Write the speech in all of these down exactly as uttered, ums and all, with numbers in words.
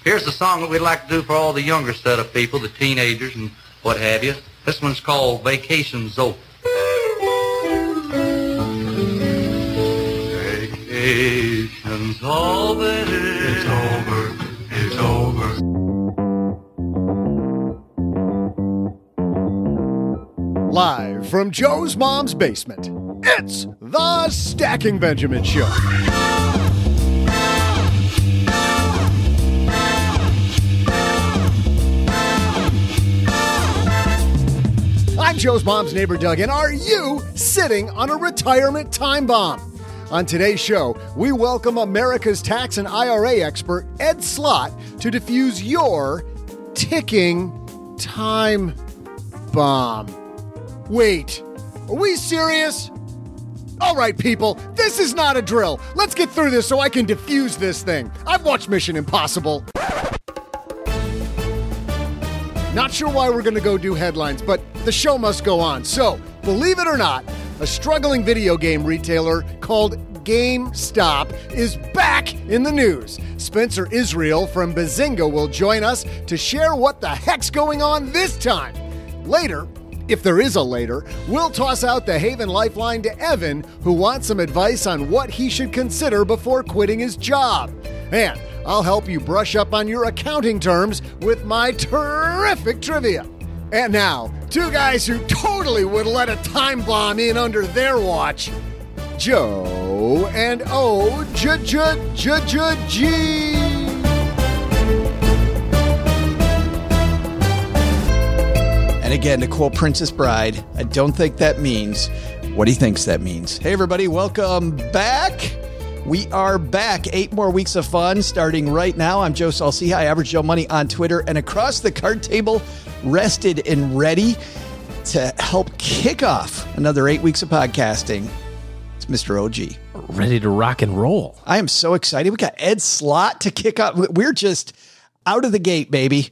Here's the song that we'd like to do for all the younger set of people, the teenagers and what have you. This one's called Vacation's Over. Vacation's over. It's over. It's over. Live from Joe's mom's basement, it's the Stacking Benjamin Show. I'm Joe's mom's neighbor, Doug, and are you sitting on a retirement time bomb? On today's show, we welcome America's tax and I R A expert, Ed Slott, to defuse your ticking time bomb. Wait, are we serious? All right, people, this is not a drill. Let's get through this so I can defuse this thing. I've watched Mission Impossible. Not sure why we're going to go do headlines, but the show must go on. So, believe it or not, a struggling video game retailer called GameStop is back in the news. Spencer Israel from Bazinga will join us to share what the heck's going on this time. Later, if there is a later, we'll toss out the Haven Lifeline to Evan, who wants some advice on what he should consider before quitting his job. And I'll help you brush up on your accounting terms with my terrific trivia. And now, two guys who totally would let a time bomb in under their watch, Joe and O J J J J G. And again, to quote Princess Bride, I don't think that means what he thinks that means. Hey, everybody, welcome back. We are back. Eight more weeks of fun starting right now. I'm Joe Saul-Sehy, Average Joe Money on Twitter, and across the card table, rested and ready to help kick off another eight weeks of podcasting. It's Mister O G. Ready to rock and roll. I am so excited. We got Ed Slott to kick off. We're just out of the gate, baby.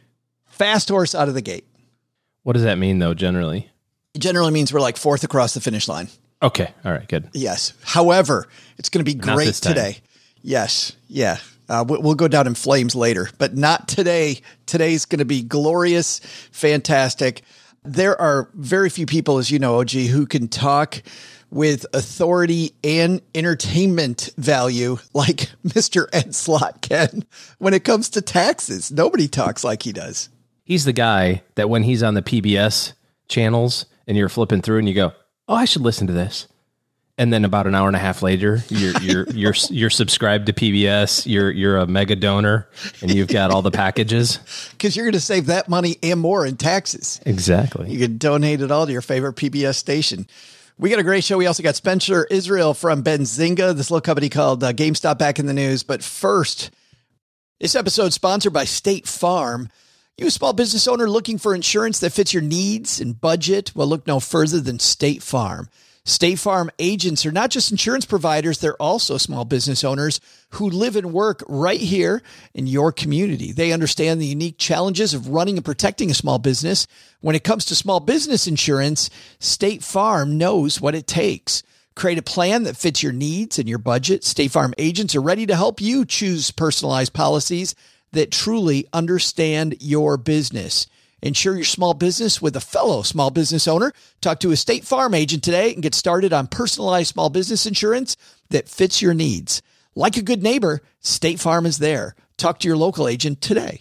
Fast horse out of the gate. What does that mean, though, generally? It generally means we're like fourth across the finish line. Okay. All right. Good. Yes. However, it's going to be great today. Yes. Yeah. Uh, we'll go down in flames later, but not today. Today's going to be glorious, fantastic. There are very few people, as you know, O G, who can talk with authority and entertainment value like Mister Ed Slott can when it comes to taxes. Nobody talks like he does. He's the guy that when he's on the P B S channels and you're flipping through and you go, oh, I should listen to this. And then about an hour and a half later, you're you're you're you're subscribed to P B S. You're you're a mega donor, and you've got all the packages. Because you're going to save that money and more in taxes. Exactly. You can donate it all to your favorite P B S station. We got a great show. We also got Spencer Israel from Bazinga, this little company called uh, GameStop, back in the news. But first, this episode is sponsored by State Farm. You a small business owner looking for insurance that fits your needs and budget? Well, look no further than State Farm. State Farm agents are not just insurance providers, they're also small business owners who live and work right here in your community. They understand the unique challenges of running and protecting a small business. When it comes to small business insurance, State Farm knows what it takes. Create a plan that fits your needs and your budget. State Farm agents are ready to help you choose personalized policies that truly understand your business. Insure your small business with a fellow small business owner. Talk to a State Farm agent today and get started on personalized small business insurance that fits your needs. Like a good neighbor, State Farm is there. Talk to your local agent today.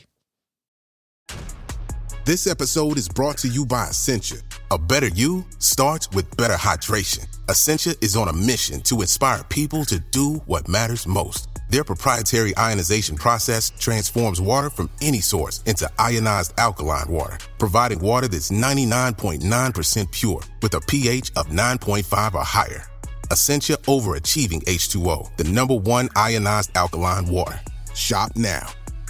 This episode is brought to you by Essentia. A better you starts with better hydration. Essentia is on a mission to inspire people to do what matters most. Their proprietary ionization process transforms water from any source into ionized alkaline water, providing water that's ninety-nine point nine percent pure with a pH of nine point five or higher. Essentia Overachieving H two O, the number one ionized alkaline water. Shop now.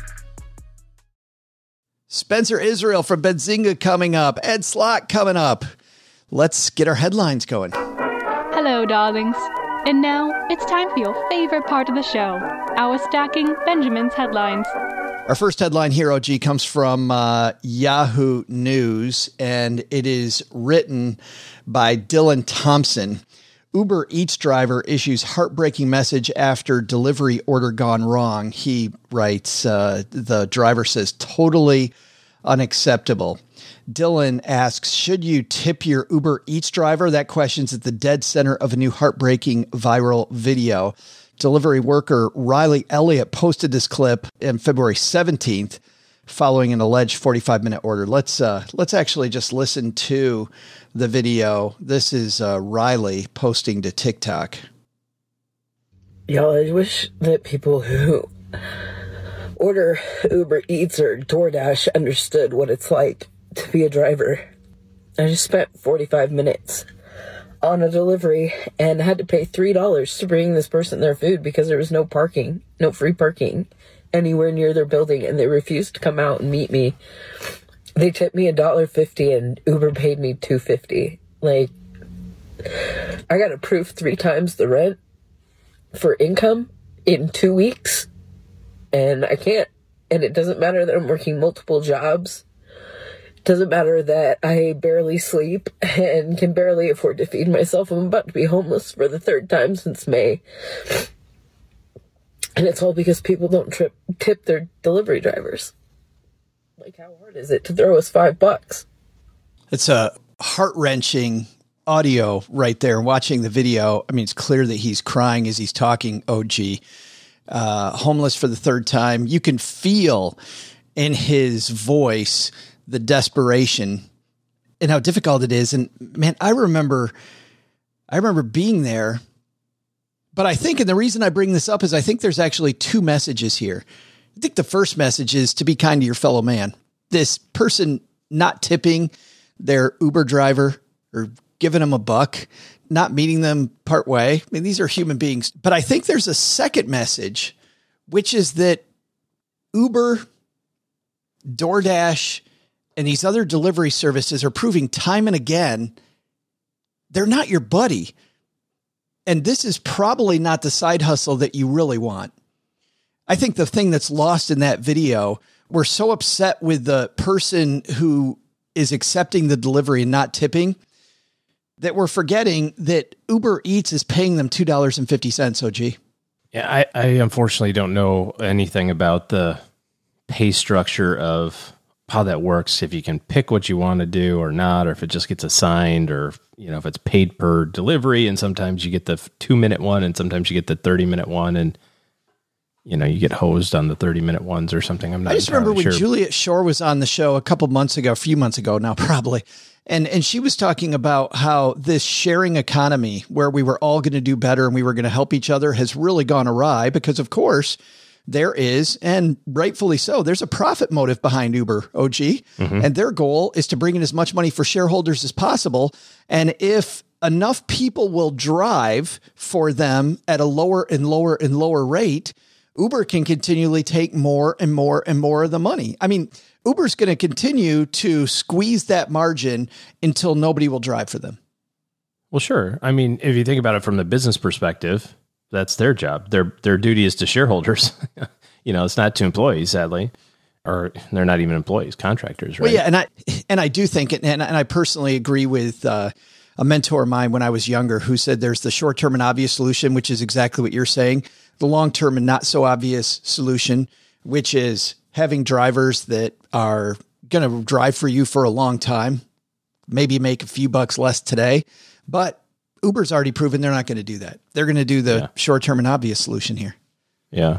Spencer Israel from Bazinga coming up. Ed Slott coming up. Let's get our headlines going. Hello, darlings. And now, it's time for your favorite part of the show, our Stacking Benjamin's headlines. Our first headline here, O G, comes from uh, Yahoo News, and it is written by Dylan Thompson. Uber Eats driver issues heartbreaking message after delivery order gone wrong. He writes, uh, the driver says, totally unacceptable. Dylan asks, should you tip your Uber Eats driver? That question's at the dead center of a new heartbreaking viral video. Delivery worker Riley Elliott posted this clip on February seventeenth following an alleged forty-five minute order. Let's uh, let's actually just listen to the video. This is uh, Riley posting to TikTok. Y'all, I wish that people who order Uber Eats or DoorDash understood what it's like to be a driver. I just spent forty-five minutes on a delivery and had to pay three dollars to bring this person their food because there was no parking, no free parking anywhere near their building, and they refused to come out and meet me. They tipped me a dollar fifty and Uber paid me two fifty. Like, I got approved three times the rent for income in two weeks, and I can't. And it doesn't matter that I'm working multiple jobs. Doesn't matter that I barely sleep and can barely afford to feed myself. I'm about to be homeless for the third time since May. And it's all because people don't trip, tip their delivery drivers. Like, how hard is it to throw us five bucks? It's a heart-wrenching audio right there. Watching the video, I mean, it's clear that he's crying as he's talking, O G. Uh, homeless for the third time. You can feel in his voice the desperation and how difficult it is. And man, I remember, I remember being there, but I think, and the reason I bring this up is I think there's actually two messages here. I think the first message is to be kind to your fellow man. This person not tipping their Uber driver or giving them a buck, not meeting them part way. I mean, these are human beings, but I think there's a second message, which is that Uber, DoorDash, and these other delivery services are proving time and again, they're not your buddy. And this is probably not the side hustle that you really want. I think the thing that's lost in that video, we're so upset with the person who is accepting the delivery and not tipping that we're forgetting that Uber Eats is paying them two dollars and fifty cents, O G. Yeah, I, I unfortunately don't know anything about the pay structure of how that works, if you can pick what you want to do or not, or if it just gets assigned, or, you know, if it's paid per delivery, and sometimes you get the two minute one and sometimes you get the thirty minute one, and, you know, you get hosed on the thirty minute ones or something. I'm not I just remember when sure. Juliet Shore was on the show a couple months ago, a few months ago now, probably. And, and she was talking about how this sharing economy where we were all going to do better and we were going to help each other has really gone awry because, of course, there is, and rightfully so, there's a profit motive behind Uber, O G, mm-hmm. and their goal is to bring in as much money for shareholders as possible. And if enough people will drive for them at a lower and lower and lower rate, Uber can continually take more and more and more of the money. I mean, Uber's going to continue to squeeze that margin until nobody will drive for them. Well, sure. I mean, if you think about it from the business perspective, that's their job. Their their duty is to shareholders. You know, it's not to employees, sadly, or they're not even employees, contractors, right? Well, yeah, and I and I do think, and, and I personally agree with uh, a mentor of mine when I was younger who said there's the short-term and obvious solution, which is exactly what you're saying. The long-term and not so obvious solution, which is having drivers that are going to drive for you for a long time, maybe make a few bucks less today, but Uber's already proven they're not going to do that. They're going to do the yeah. short-term and obvious solution here. Yeah.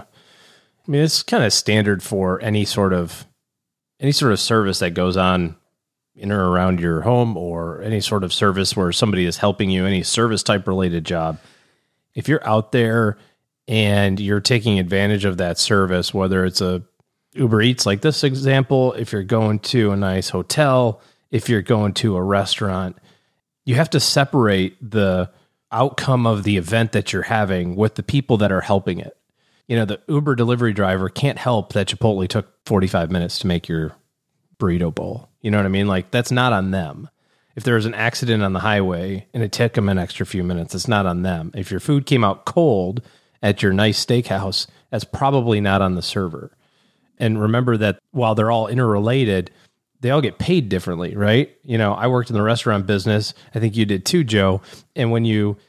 I mean, it's kind of standard for any sort of, any sort of service that goes on in or around your home, or any sort of service where somebody is helping you, any service type related job. If you're out there and you're taking advantage of that service, whether it's a Uber Eats, like this example, if you're going to a nice hotel, if you're going to a restaurant, you have to separate the outcome of the event that you're having with the people that are helping it. You know, the Uber delivery driver can't help that Chipotle took forty-five minutes to make your burrito bowl. You know what I mean? Like, that's not on them. If there was an accident on the highway and it took them an extra few minutes, it's not on them. If your food came out cold at your nice steakhouse, that's probably not on the server. And remember that while they're all interrelated, they all get paid differently, right? You know, I worked in the restaurant business. I think you did too, Joe. And when you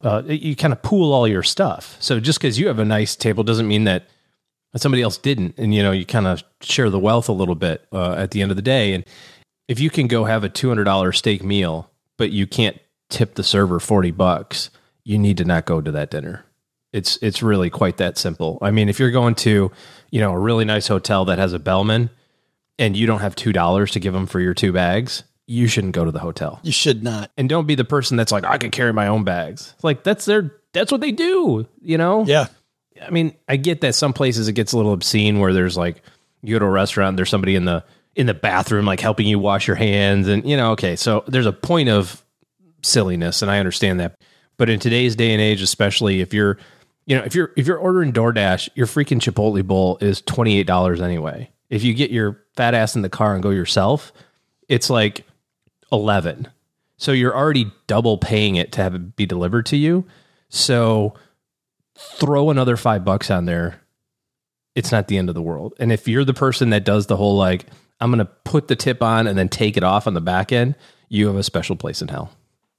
uh, you kind of pool all your stuff. So just because you have a nice table doesn't mean that somebody else didn't. And, you know, you kind of share the wealth a little bit uh, at the end of the day. And if you can go have a two hundred dollars steak meal, but you can't tip the server forty bucks, you need to not go to that dinner. It's, it's really quite that simple. I mean, if you're going to, you know, a really nice hotel that has a bellman and you don't have two dollars to give them for your two bags, you shouldn't go to the hotel. You should not. And don't be the person that's like, I can carry my own bags. It's like, that's their, that's what they do, you know? Yeah. I mean, I get that some places it gets a little obscene where there's like, you go to a restaurant and there's somebody in the, in the bathroom, like helping you wash your hands. And, you know, okay, so there's a point of silliness and I understand that. But in today's day and age, especially if you're, you know, if you're, if you're ordering DoorDash, your freaking Chipotle bowl is twenty-eight dollars anyway. If you get your fat ass in the car and go yourself, it's like eleven. So you're already double paying it to have it be delivered to you. So throw another five bucks on there. It's not the end of the world. And if you're the person that does the whole, like, I'm going to put the tip on and then take it off on the back end, you have a special place in hell.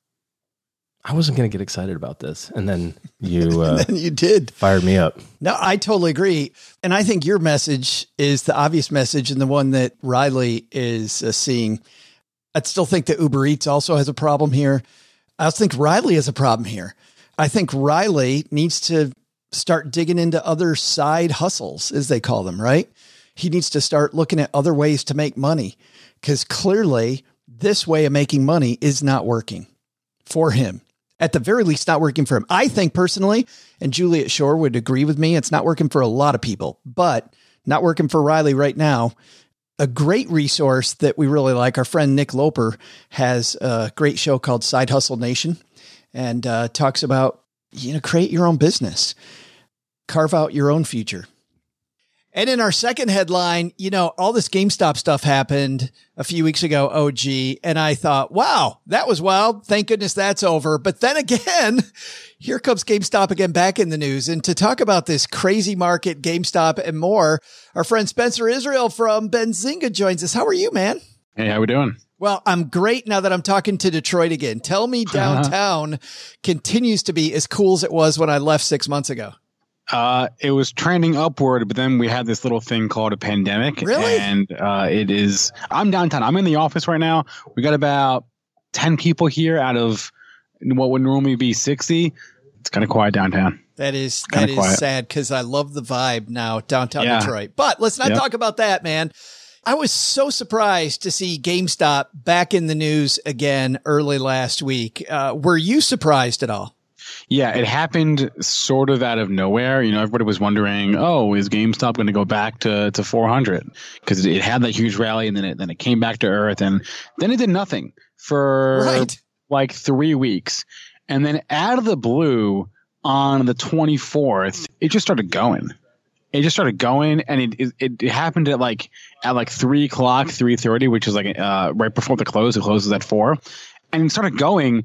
I wasn't going to get excited about this. And then you, uh, and then you did fired me up. No, I totally agree. And I think your message is the obvious message and the one that Riley is uh, seeing. I still think that Uber Eats also has a problem here. I also think Riley has a problem here. I think Riley needs to start digging into other side hustles, as they call them, right? He needs to start looking at other ways to make money because clearly this way of making money is not working for him. At the very least, not working for him. I think personally, and Juliet Shore would agree with me, it's not working for a lot of people, but not working for Riley right now. A great resource that we really like, our friend Nick Loper has a great show called Side Hustle Nation and uh, talks about, you know, create your own business, carve out your own future. And in our second headline, you know, all this GameStop stuff happened a few weeks ago, O G, and I thought, wow, that was wild. Thank goodness that's over. But then again, here comes GameStop again back in the news. And to talk about this crazy market, GameStop and more, our friend Spencer Israel from Benzinga joins us. How are you, man? Hey, how we doing? Well, I'm great now that I'm talking to Detroit again. Tell me downtown continues to be as cool as it was when I left six months ago. Uh, it was trending upward, but then we had this little thing called a pandemic. Really? And uh, it is, I'm downtown. I'm in the office right now. We got about ten people here out of what would normally be sixty. It's kind of quiet downtown. That is, that is quiet. sad because I love the vibe now downtown Yeah. Detroit. But let's not Yep. talk about that, man. I was so surprised to see GameStop back in the news again early last week. Uh, were you surprised at all? Yeah, it happened sort of out of nowhere. You know, everybody was wondering, oh, is GameStop going to go back to, to four hundred? Because it had that huge rally and then it, then it came back to earth and then it did nothing for Right. like three weeks. And then out of the blue on the twenty-fourth, it just started going. It just started going and it it, it happened at like at like three o'clock, three thirty, which is like uh, right before the close. It closes at four. And it started going.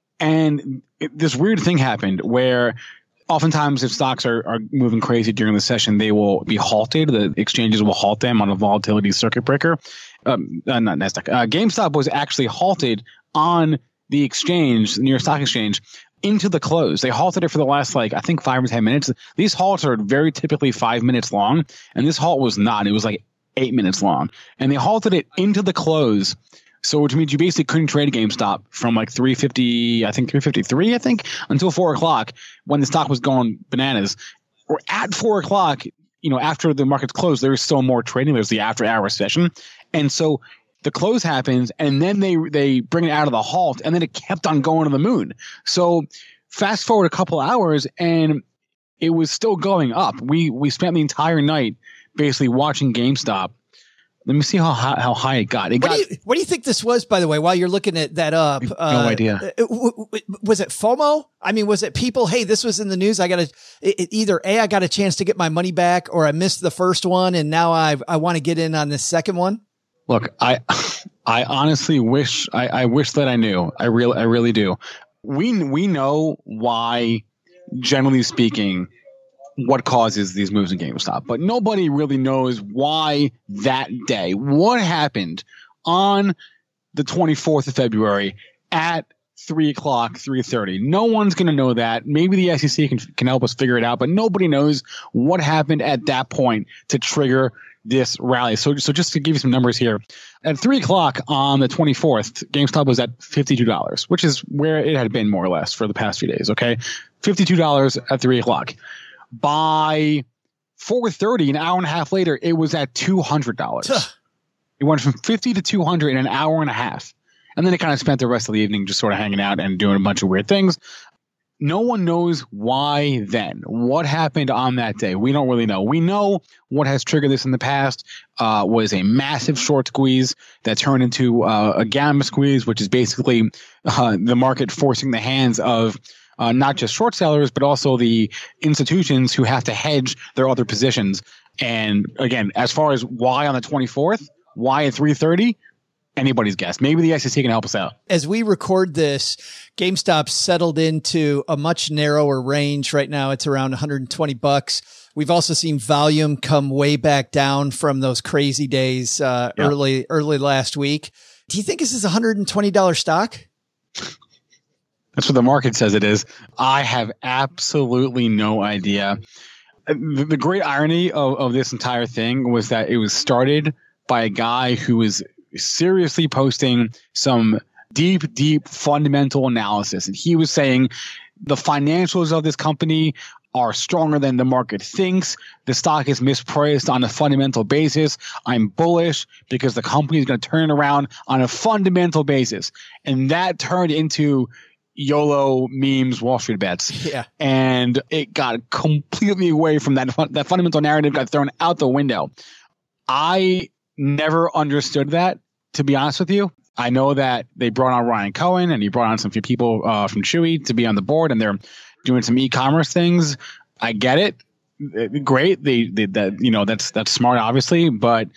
And it, this weird thing happened where oftentimes if stocks are, are moving crazy during the session, they will be halted. The exchanges will halt them on a volatility circuit breaker. Um, uh, not NASDAQ. Uh, GameStop was actually halted on the exchange, New York Stock Exchange, into the close. They halted it for the last, like, I think five or ten minutes. These halts are very typically five minutes long. And this halt was not. It was like eight minutes long. And they halted it into the close. So which means you basically couldn't trade GameStop from like three fifty, I think three fifty-three, I think, until four o'clock when the stock was going bananas. Or at four o'clock, you know, after the markets closed, there was still more trading. There's the after hour session. And so the close happens and then they they bring it out of the halt and then it kept on going to the moon. So fast forward a couple hours and it was still going up. We we spent the entire night basically watching GameStop. Let me see how high, how high it got. It What got do, you, what do you think this was, by the way, while you're looking at that up? no uh, idea. uh, w- w- Was it FOMO? I mean, was it people, hey, this was in the news. I got to either A, I got a chance to get my money back or I missed the first one. And now I I want to get in on this second one. Look, I I honestly wish I, I wish that I knew. I really I really do. We we know why, generally speaking, what causes these moves in GameStop, but nobody really knows why that day. What happened on the twenty-fourth of February at three o'clock, three thirty. No one's going to know that. Maybe the S E C can, can help us figure it out, but nobody knows what happened at that point to trigger this rally. So, so just to give you some numbers here, at three o'clock on the twenty-fourth, GameStop was at fifty-two dollars, which is where it had been more or less for the past few days. Okay. fifty-two dollars at three o'clock. By four thirty, an hour and a half later, it was at two hundred dollars. It went from fifty to two hundred in an hour and a half. And then it kind of spent the rest of the evening just sort of hanging out and doing a bunch of weird things. No one knows why then. What happened on that day? We don't really know. We know what has triggered this in the past uh, was a massive short squeeze that turned into uh, a gamma squeeze, which is basically uh, the market forcing the hands of uh, not just short sellers, but also the institutions who have to hedge their other positions. And again, as far as why on the twenty-fourth, why at three thirty, anybody's guess. Maybe the S E C can help us out. As we record this, GameStop settled into a much narrower range. Right now, it's around one hundred twenty bucks. We've also seen volume come way back down from those crazy days uh, yeah. early early last week. Do you think this is a one hundred twenty dollars stock? That's what the market says it is. I have absolutely no idea. The, the great irony of, of this entire thing was that it was started by a guy who was seriously posting some deep, deep fundamental analysis. And he was saying the financials of this company are stronger than the market thinks. The stock is mispriced on a fundamental basis. I'm bullish because the company is going to turn it around on a fundamental basis. And that turned into YOLO memes, Wall Street bets. Yeah. And it got completely away from that. That fundamental narrative got thrown out the window. I never understood that, to be honest with you. I know that they brought on Ryan Cohen and he brought on some few people uh, from Chewy to be on the board, and they're doing some e-commerce things. I get it. Great. They, they that you know that's that's smart, obviously, but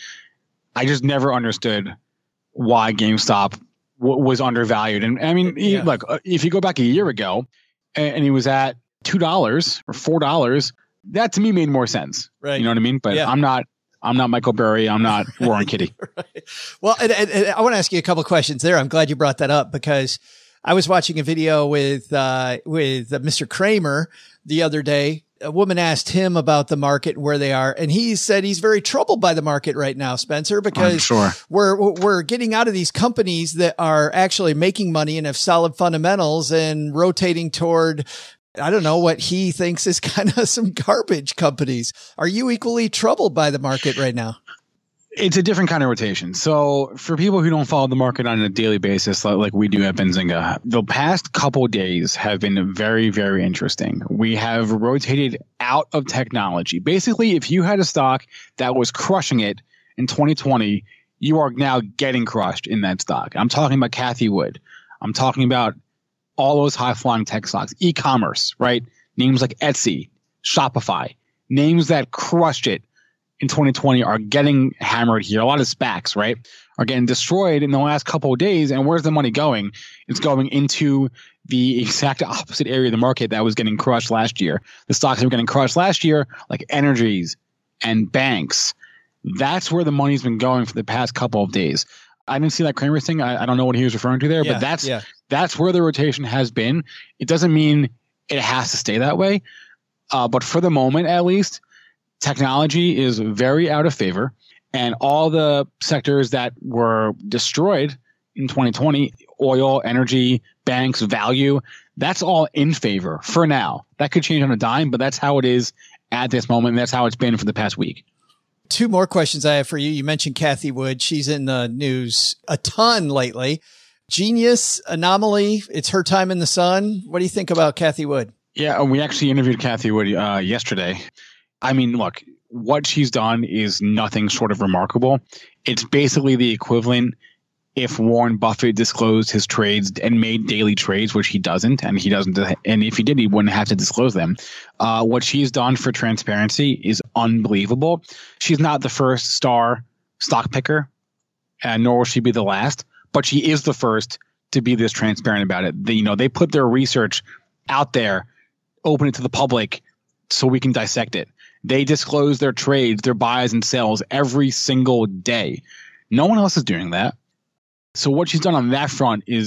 I just never understood why GameStop w- was undervalued. And I mean, yeah. look, if you go back a year ago and, and he was at two dollars or four dollars, that to me made more sense. Right. You know what I mean? But yeah. I'm not. I'm not Michael Burry. I'm not Warren Kitty. Right. Well, and, and, and I want to ask you a couple of questions there. I'm glad you brought that up because I was watching a video with uh, with uh, Mister Kramer the other day. A woman asked him about the market and where they are, and he said he's very troubled by the market right now, Spencer, because sure. we're we're getting out of these companies that are actually making money and have solid fundamentals and rotating toward, I don't know, what he thinks is kind of some garbage companies. Are you equally troubled by the market right now? It's a different kind of rotation. So for people who don't follow the market on a daily basis, like, like we do at Benzinga, the past couple of days have been very, very interesting. We have rotated out of technology. Basically, if you had a stock that was crushing it in twenty twenty, you are now getting crushed in that stock. I'm talking about Cathie Wood. I'm talking about all those high-flying tech stocks, e-commerce, right? Names like Etsy, Shopify, names that crushed it in twenty twenty are getting hammered here. A lot of SPACs, right, are getting destroyed in the last couple of days. And where's the money going? It's going into the exact opposite area of the market that was getting crushed last year. The stocks that were getting crushed last year, like energies and banks, that's where the money's been going for the past couple of days. I didn't see that Kramer thing. I, I don't know what he was referring to there, yeah, but that's yeah. that's where the rotation has been. It doesn't mean it has to stay that way. Uh, but for the moment, at least, technology is very out of favor. And all the sectors that were destroyed in twenty twenty, oil, energy, banks, value, that's all in favor for now. That could change on a dime, but that's how it is at this moment. And that's how it's been for the past week. Two more questions I have for you. You mentioned Cathie Wood. She's in the news a ton lately. Genius, Anomaly, it's her time in the sun. What do you think about Cathie Wood? Yeah, we actually interviewed Cathie Wood uh, yesterday. I mean, look, what she's done is nothing short of remarkable. It's basically the equivalent if Warren Buffett disclosed his trades and made daily trades, which he doesn't, and he doesn't, and if he did, he wouldn't have to disclose them. Uh, what she's done for transparency is unbelievable. She's not the first star stock picker, and nor will she be the last, but she is the first to be this transparent about it. They, you know, they put their research out there, open it to the public so we can dissect it. They disclose their trades, their buys and sells every single day. No one else is doing that. So what she's done on that front is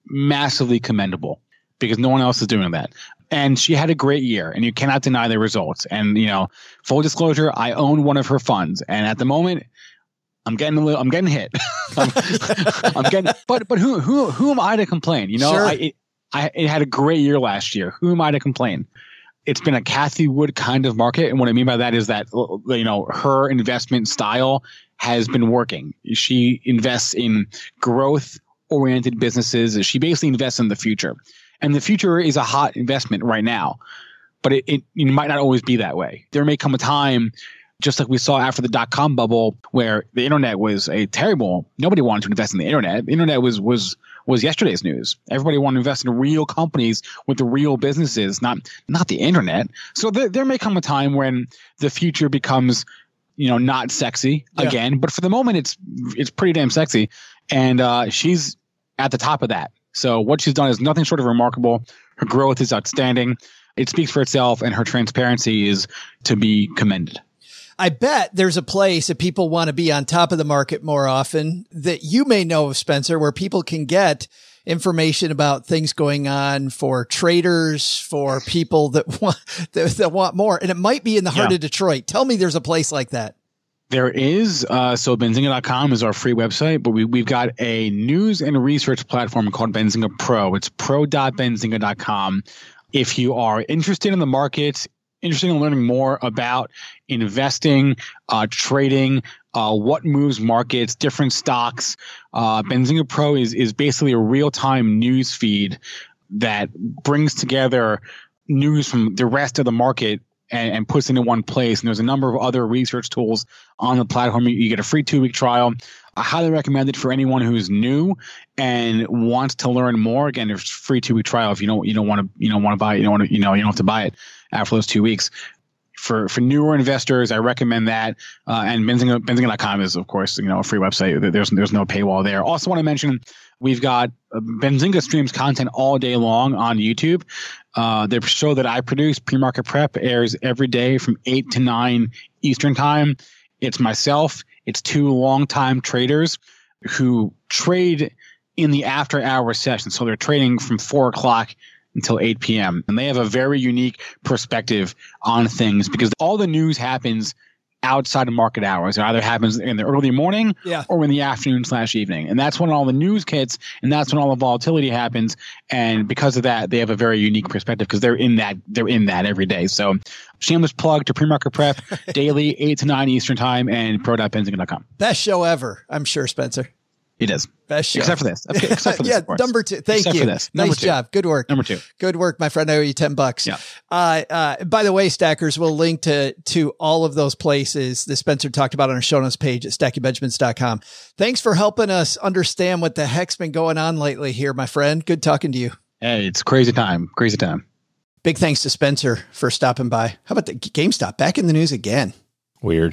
massively commendable because no one else is doing that. And she had a great year, and you cannot deny the results. And, you know, full disclosure, I own one of her funds. And at the moment, I'm getting a little, I'm getting hit. I'm, I'm getting, but, but who, who, who am I to complain? You know, Sure. I, it, I, it had a great year last year. Who am I to complain? It's been a Cathie Wood kind of market. And what I mean by that is that, you know, her investment style has been working. She invests in growth oriented businesses. She basically invests in the future. And the future is a hot investment right now, but it, it, it might not always be that way. There may come a time, just like we saw after the dot-com bubble, where the internet was a terrible, nobody wanted to invest in the internet. The internet was, was, was yesterday's news. Everybody wanted to invest in real companies with the real businesses, not, not the internet. So there, there may come a time when the future becomes, you know, not sexy Yeah. again, but for the moment, it's, it's pretty damn sexy. And, uh, she's at the top of that. So what she's done is nothing short of remarkable. Her growth is outstanding. It speaks for itself, and her transparency is to be commended. I bet there's a place if people want to be on top of the market more often that you may know of, Spencer, where people can get information about things going on for traders, for people that want, that, that want more. And it might be in the heart Yeah. of Detroit. Tell me there's a place like that. There is, uh, so benzinga dot com is our free website, but we, we've got a news and research platform called Benzinga Pro. It's pro dot benzinga dot com. If you are interested in the markets, interested in learning more about investing, uh, trading, uh, what moves markets, different stocks, uh, Benzinga Pro is, is basically a real-time news feed that brings together news from the rest of the market and, and puts into one place. And there's a number of other research tools on the platform. You, you get a free two-week trial. I highly recommend it for anyone who's new and wants to learn more. Again, there's a free two-week trial. If you don't, you don't want to, you don't want to buy it, you don't want to, you know, you don't have to buy it after those two weeks. For for newer investors, I recommend that. Uh, and Benzinga, benzinga dot com is, of course, you know, a free website. There's there's no paywall there. Also want to mention we've got uh, Benzinga streams content all day long on YouTube. Uh, the show that I produce, Pre-Market Prep, airs every day from eight to nine Eastern time. It's myself. It's two longtime traders who trade in the after hour session. So they're trading from four o'clock until eight p.m. And they have a very unique perspective on things because all the news happens outside of market hours. It either happens in the early morning Yeah. or in the afternoon slash evening. And that's when all the news hits and that's when all the volatility happens. And because of that, they have a very unique perspective because they're in that, they're in that every day. So shameless plug to Pre-Market Prep daily, eight to nine Eastern time and pro dot benzinga dot com. Best show ever, I'm sure, Spencer. It is. Best show. Except for this. Okay, except for this, yeah, of course. number two. Thank Except you. for this. Number Nice two. job. Good work. Number two. Good work, my friend. I owe you ten bucks. Yeah. Uh, uh, by the way, Stackers, we'll link to, to all of those places that Spencer talked about on our show notes page at stacky benjamins dot com. Thanks for helping us understand what the heck's been going on lately here, my friend. Good talking to you. Hey, it's crazy time. Crazy time. Big thanks to Spencer for stopping by. How about the GameStop back in the news again? Weird.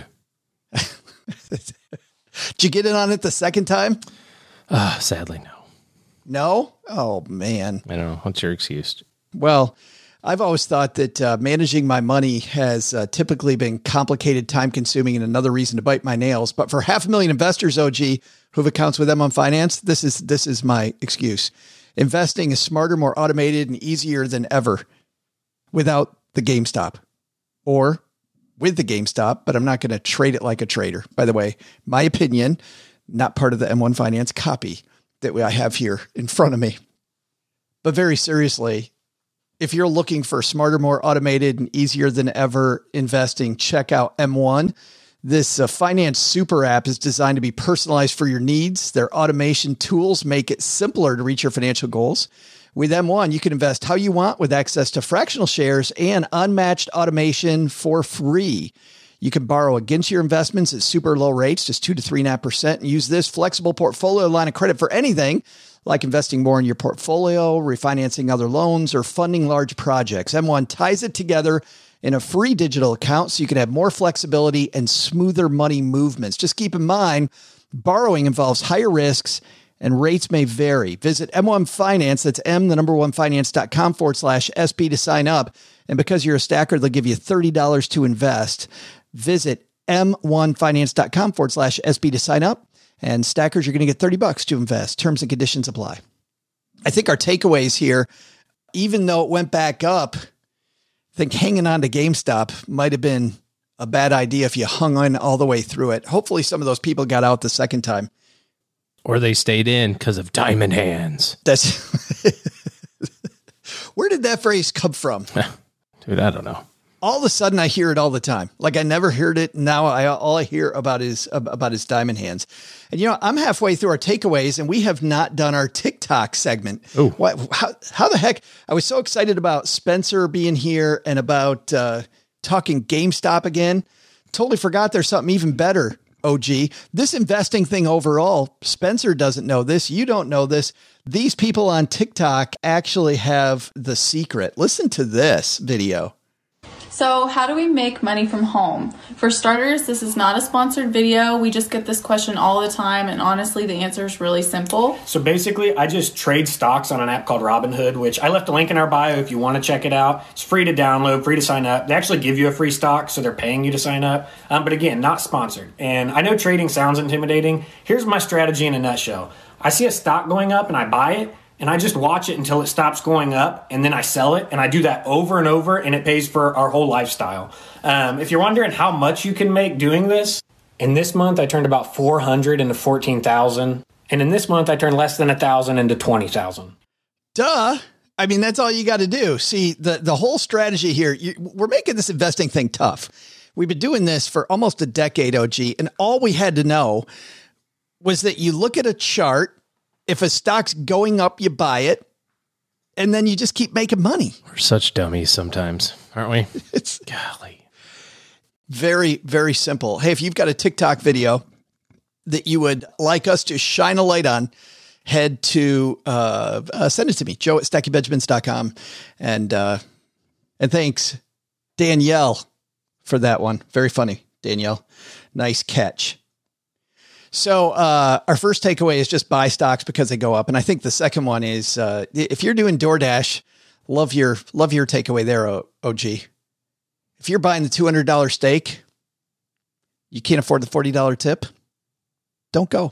Did you get in on it the second time? Uh, sadly, no. No? Oh, man. I don't know. What's your excuse? Well, I've always thought that uh, managing my money has uh, typically been complicated, time consuming, and another reason to bite my nails. But for half a million investors, O G, who have accounts with M one Finance, this is this is my excuse. Investing is smarter, more automated, and easier than ever without the GameStop or with the GameStop, but I'm not going to trade it like a trader. By the way, my opinion, not part of the M one Finance copy that I have here in front of me. But very seriously, if you're looking for smarter, more automated, and easier than ever investing, check out M one. This uh, finance super app is designed to be personalized for your needs. Their automation tools make it simpler to reach your financial goals. With M one, you can invest how you want with access to fractional shares and unmatched automation for free. You can borrow against your investments at super low rates, just two to three and a half percent, and use this flexible portfolio line of credit for anything like investing more in your portfolio, refinancing other loans, or funding large projects. M one ties it together in a free digital account so you can have more flexibility and smoother money movements. Just keep in mind, borrowing involves higher risks and rates may vary. Visit M one Finance, that's M, the number one finance.com forward slash SP to sign up. And because you're a stacker, they'll give you thirty dollars to invest. Visit M one finance.com forward slash SP to sign up. And stackers, you're going to get thirty bucks to invest. Terms and conditions apply. I think our takeaways here, even though it went back up, I think hanging on to GameStop might have been a bad idea if you hung on all the way through it. Hopefully some of those people got out the second time. Or they stayed in because of diamond hands. That's where did that phrase come from? Dude, I don't know. All of a sudden I hear it all the time. Like I never heard it. Now I, all I hear about is about his diamond hands. And you know, I'm halfway through our takeaways and we have not done our TikTok segment. Oh, what, how, how the heck? I was so excited about Spencer being here and about uh, talking GameStop again. Totally forgot there's something even better. O G, this investing thing overall, Spencer doesn't know this. You don't know this. These people on TikTok actually have the secret. Listen to this video. So how do we make money from home? For starters, this is not a sponsored video. We just get this question all the time, and honestly, the answer is really simple. So basically, I just trade stocks on an app called Robinhood, which I left a link in our bio if you want to check it out. It's free to download, free to sign up. They actually give you a free stock, so they're paying you to sign up. Um, but again, not sponsored. And I know trading sounds intimidating. Here's my strategy in a nutshell. I see a stock going up and I buy it. And I just watch it until it stops going up, and then I sell it, and I do that over and over, and it pays for our whole lifestyle. Um, if you're wondering how much you can make doing this, in this month I turned about four hundred into fourteen thousand, and in this month I turned less than one thousand into twenty thousand. Duh. I mean, that's all you got to do. See, the, the whole strategy here, you, we're making this investing thing tough. We've been doing this for almost a decade, O G, and all we had to know was that you look at a chart. If a stock's going up, you buy it, and then you just keep making money. We're such dummies sometimes, aren't we? It's golly. Very, very simple. Hey, if you've got a TikTok video that you would like us to shine a light on, head to, uh, uh, send it to me, joe at stacky benjamins dot com. And, uh, and thanks, Danielle, for that one. Very funny, Danielle. Nice catch. So uh, our first takeaway is just buy stocks because they go up. And I think the second one is uh, if you're doing DoorDash, love your love your takeaway there, O G. If you're buying the two hundred dollars steak, you can't afford the forty dollars tip, don't go.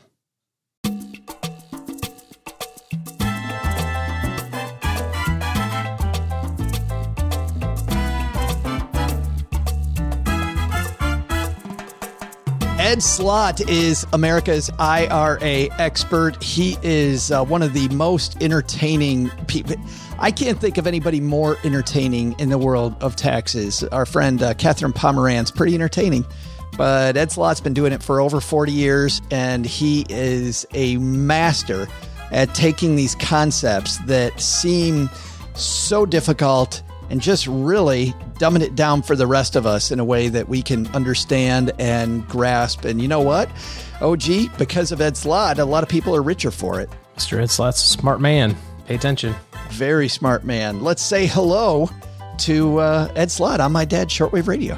Ed Slott is America's I R A expert. He is uh, one of the most entertaining people. I can't think of anybody more entertaining in the world of taxes. Our friend uh, Catherine Pomeranz, pretty entertaining. But Ed Slott's been doing it for over forty years, and he is a master at taking these concepts that seem so difficult and just really dumbing it down for the rest of us in a way that we can understand and grasp. And you know what? O G, because of Ed Slott, a lot of people are richer for it. Mister Ed Slott's a smart man. Pay attention. Very smart man. Let's say hello to uh, Ed Slott on My Dad's Shortwave Radio.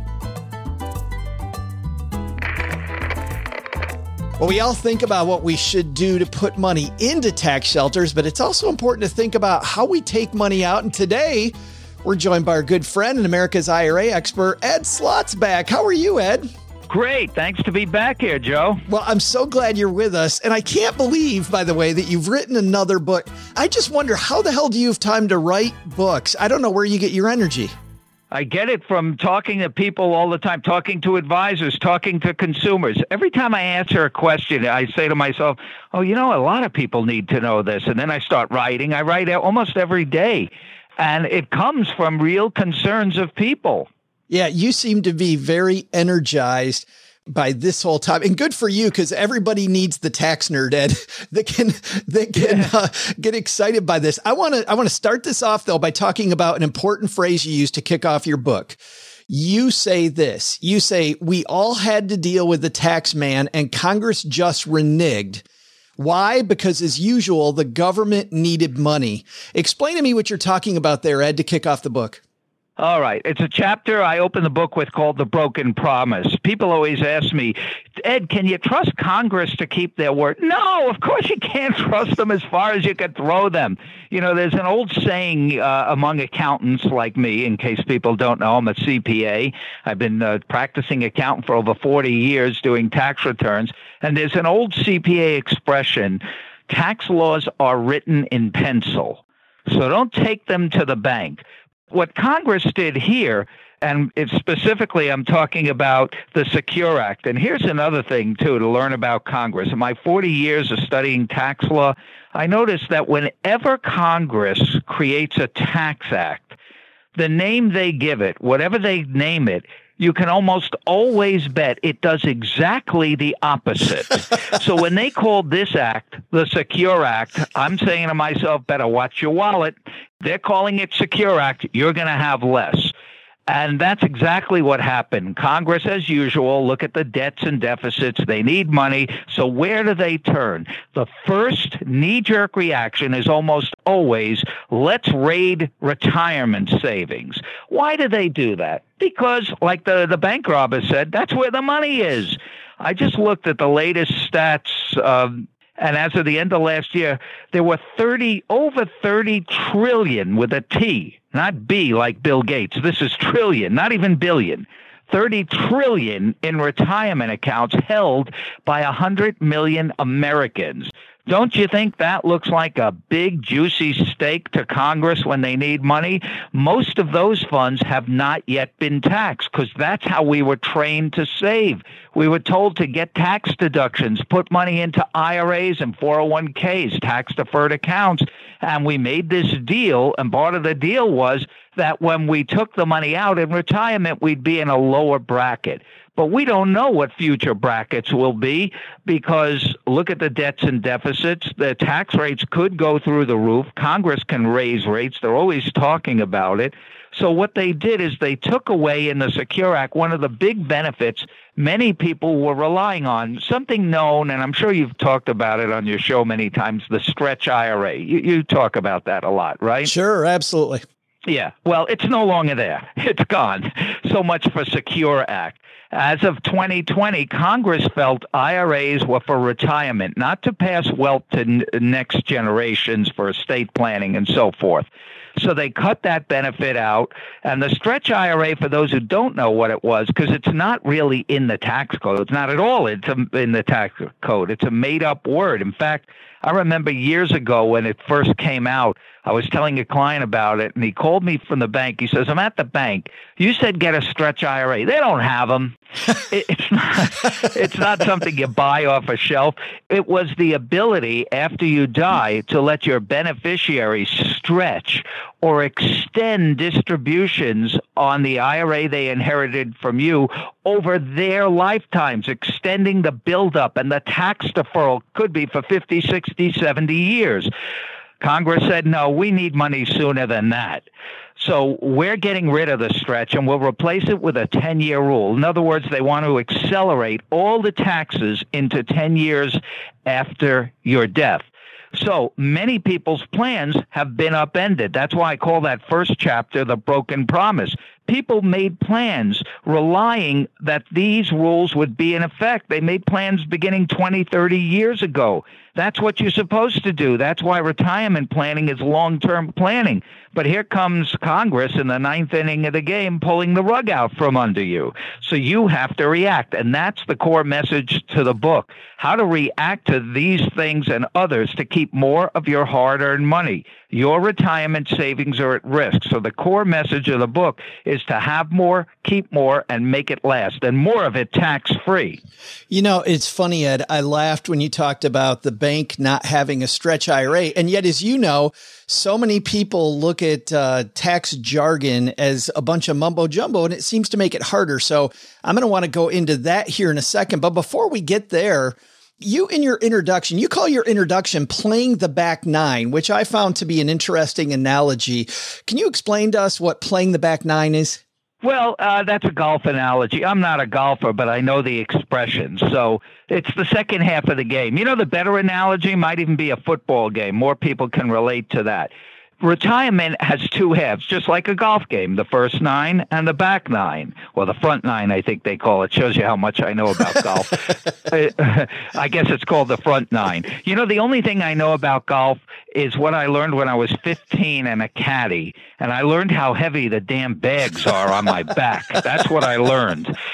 Well, we all think about what we should do to put money into tax shelters, but it's also important to think about how we take money out. And today, we're joined by our good friend and America's I R A expert, Ed Slott's back. How are you, Ed? Great. Thanks to be back here, Joe. Well, I'm so glad you're with us. And I can't believe, by the way, that you've written another book. I just wonder, how the hell do you have time to write books? I don't know where you get your energy. I get it from talking to people all the time, talking to advisors, talking to consumers. Every time I answer a question, I say to myself, oh, you know, a lot of people need to know this. And then I start writing. I write almost every day. And it comes from real concerns of people. Yeah, you seem to be very energized by this whole time, and good for you, because everybody needs the tax nerd, Ed, that can that can yeah. uh, get excited by this. I want to I want to start this off though by talking about an important phrase you use to kick off your book. You say this. You say we all had to deal with the tax man, and Congress just reneged. Why? Because as usual, the government needed money. Explain to me what you're talking about there, Ed, to kick off the book. All right. It's a chapter I open the book with called The Broken Promise. People always ask me, Ed, can you trust Congress to keep their word? No, of course you can't trust them as far as you can throw them. You know, there's an old saying uh, among accountants like me, in case people don't know, I'm a C P A. I've been uh, practicing accountant for over forty years doing tax returns. And there's an old C P A expression, Tax laws are written in pencil, so don't take them to the bank. What Congress did here, and it's specifically I'm talking about the Secure Act. And here's another thing, too, to learn about Congress. In my forty years of studying tax law, I noticed that whenever Congress creates a tax act, the name they give it, whatever they name it, you can almost always bet it does exactly the opposite. So when they called this act the Secure Act, I'm saying to myself, better watch your wallet. They're calling it Secure Act. You're going to have less. And that's exactly what happened. Congress, as usual, look at the debts and deficits. They need money. So where do they turn? The first knee-jerk reaction is almost always, let's raid retirement savings. Why do they do that? Because, like the, the bank robber said, that's where the money is. I just looked at the latest stats, um, and as of the end of last year, there were thirty over thirty trillion with a T, not B like Bill Gates. This is trillion, not even billion. thirty trillion in retirement accounts held by one hundred million Americans. Don't you think that looks like a big, juicy steak to Congress when they need money? Most of those funds have not yet been taxed because that's how we were trained to save. We were told to get tax deductions, put money into I R As and four oh one Ks, tax-deferred accounts, and we made this deal, and part of the deal was that when we took the money out in retirement, we'd be in a lower bracket. But we don't know what future brackets will be because look at the debts and deficits. The tax rates could go through the roof. Congress can raise rates. They're always talking about it. So what they did is they took away in the Secure Act one of the big benefits many people were relying on, something known, and I'm sure you've talked about it on your show many times, the stretch I R A. You, you talk about that a lot, right? Sure, absolutely. Yeah, well, it's no longer there. It's gone. So much for Secure Act. As of twenty twenty, Congress felt I R As were for retirement, not to pass wealth to n- next generations for estate planning and so forth. So they cut that benefit out. And the stretch I R A, for those who don't know what it was, because it's not really in the tax code. It's not at all in the tax code. It's a made-up word. In fact, I remember years ago when it first came out, I was telling a client about it, and he called me from the bank. He says, I'm at the bank. You said get a stretch I R A. They don't have them. it, it's not, it's not something you buy off a shelf. It was the ability after you die to let your beneficiaries stretch or extend distributions on the I R A they inherited from you over their lifetimes, extending the buildup, and the tax deferral could be for fifty, sixty, seventy years. Congress said, no, we need money sooner than that. So we're getting rid of the stretch, and we'll replace it with a ten-year rule. In other words, they want to accelerate all the taxes into ten years after your death. So many people's plans have been upended. That's why I call that first chapter the broken promise. People made plans relying that these rules would be in effect. They made plans beginning twenty, thirty years ago. That's what you're supposed to do. That's why retirement planning is long-term planning. But here comes Congress in the ninth inning of the game pulling the rug out from under you. So you have to react. And that's the core message to the book, how to react to these things and others to keep more of your hard-earned money. Your retirement savings are at risk. So the core message of the book is to have more, keep more, and make it last, and more of it tax-free. You know, it's funny, Ed. I laughed when you talked about the bank not having a stretch I R A. And yet, as you know, so many people look at uh, tax jargon as a bunch of mumbo jumbo, and it seems to make it harder. So I'm going to want to go into that here in a second. But before we get there, you in your introduction, you call your introduction playing the back nine, which I found to be an interesting analogy. Can you explain to us what playing the back nine is? Well, uh, that's a golf analogy. I'm not a golfer, but I know the expression. So it's the second half of the game. You know, the better analogy might even be a football game. More people can relate to that. Retirement has two halves, just like a golf game, the first nine and the back nine. Well, the front nine, I think they call it. Shows you how much I know about golf. I guess it's called the front nine. You know, the only thing I know about golf is what I learned when I was fifteen and a caddy, and I learned how heavy the damn bags are on my back. That's what I learned.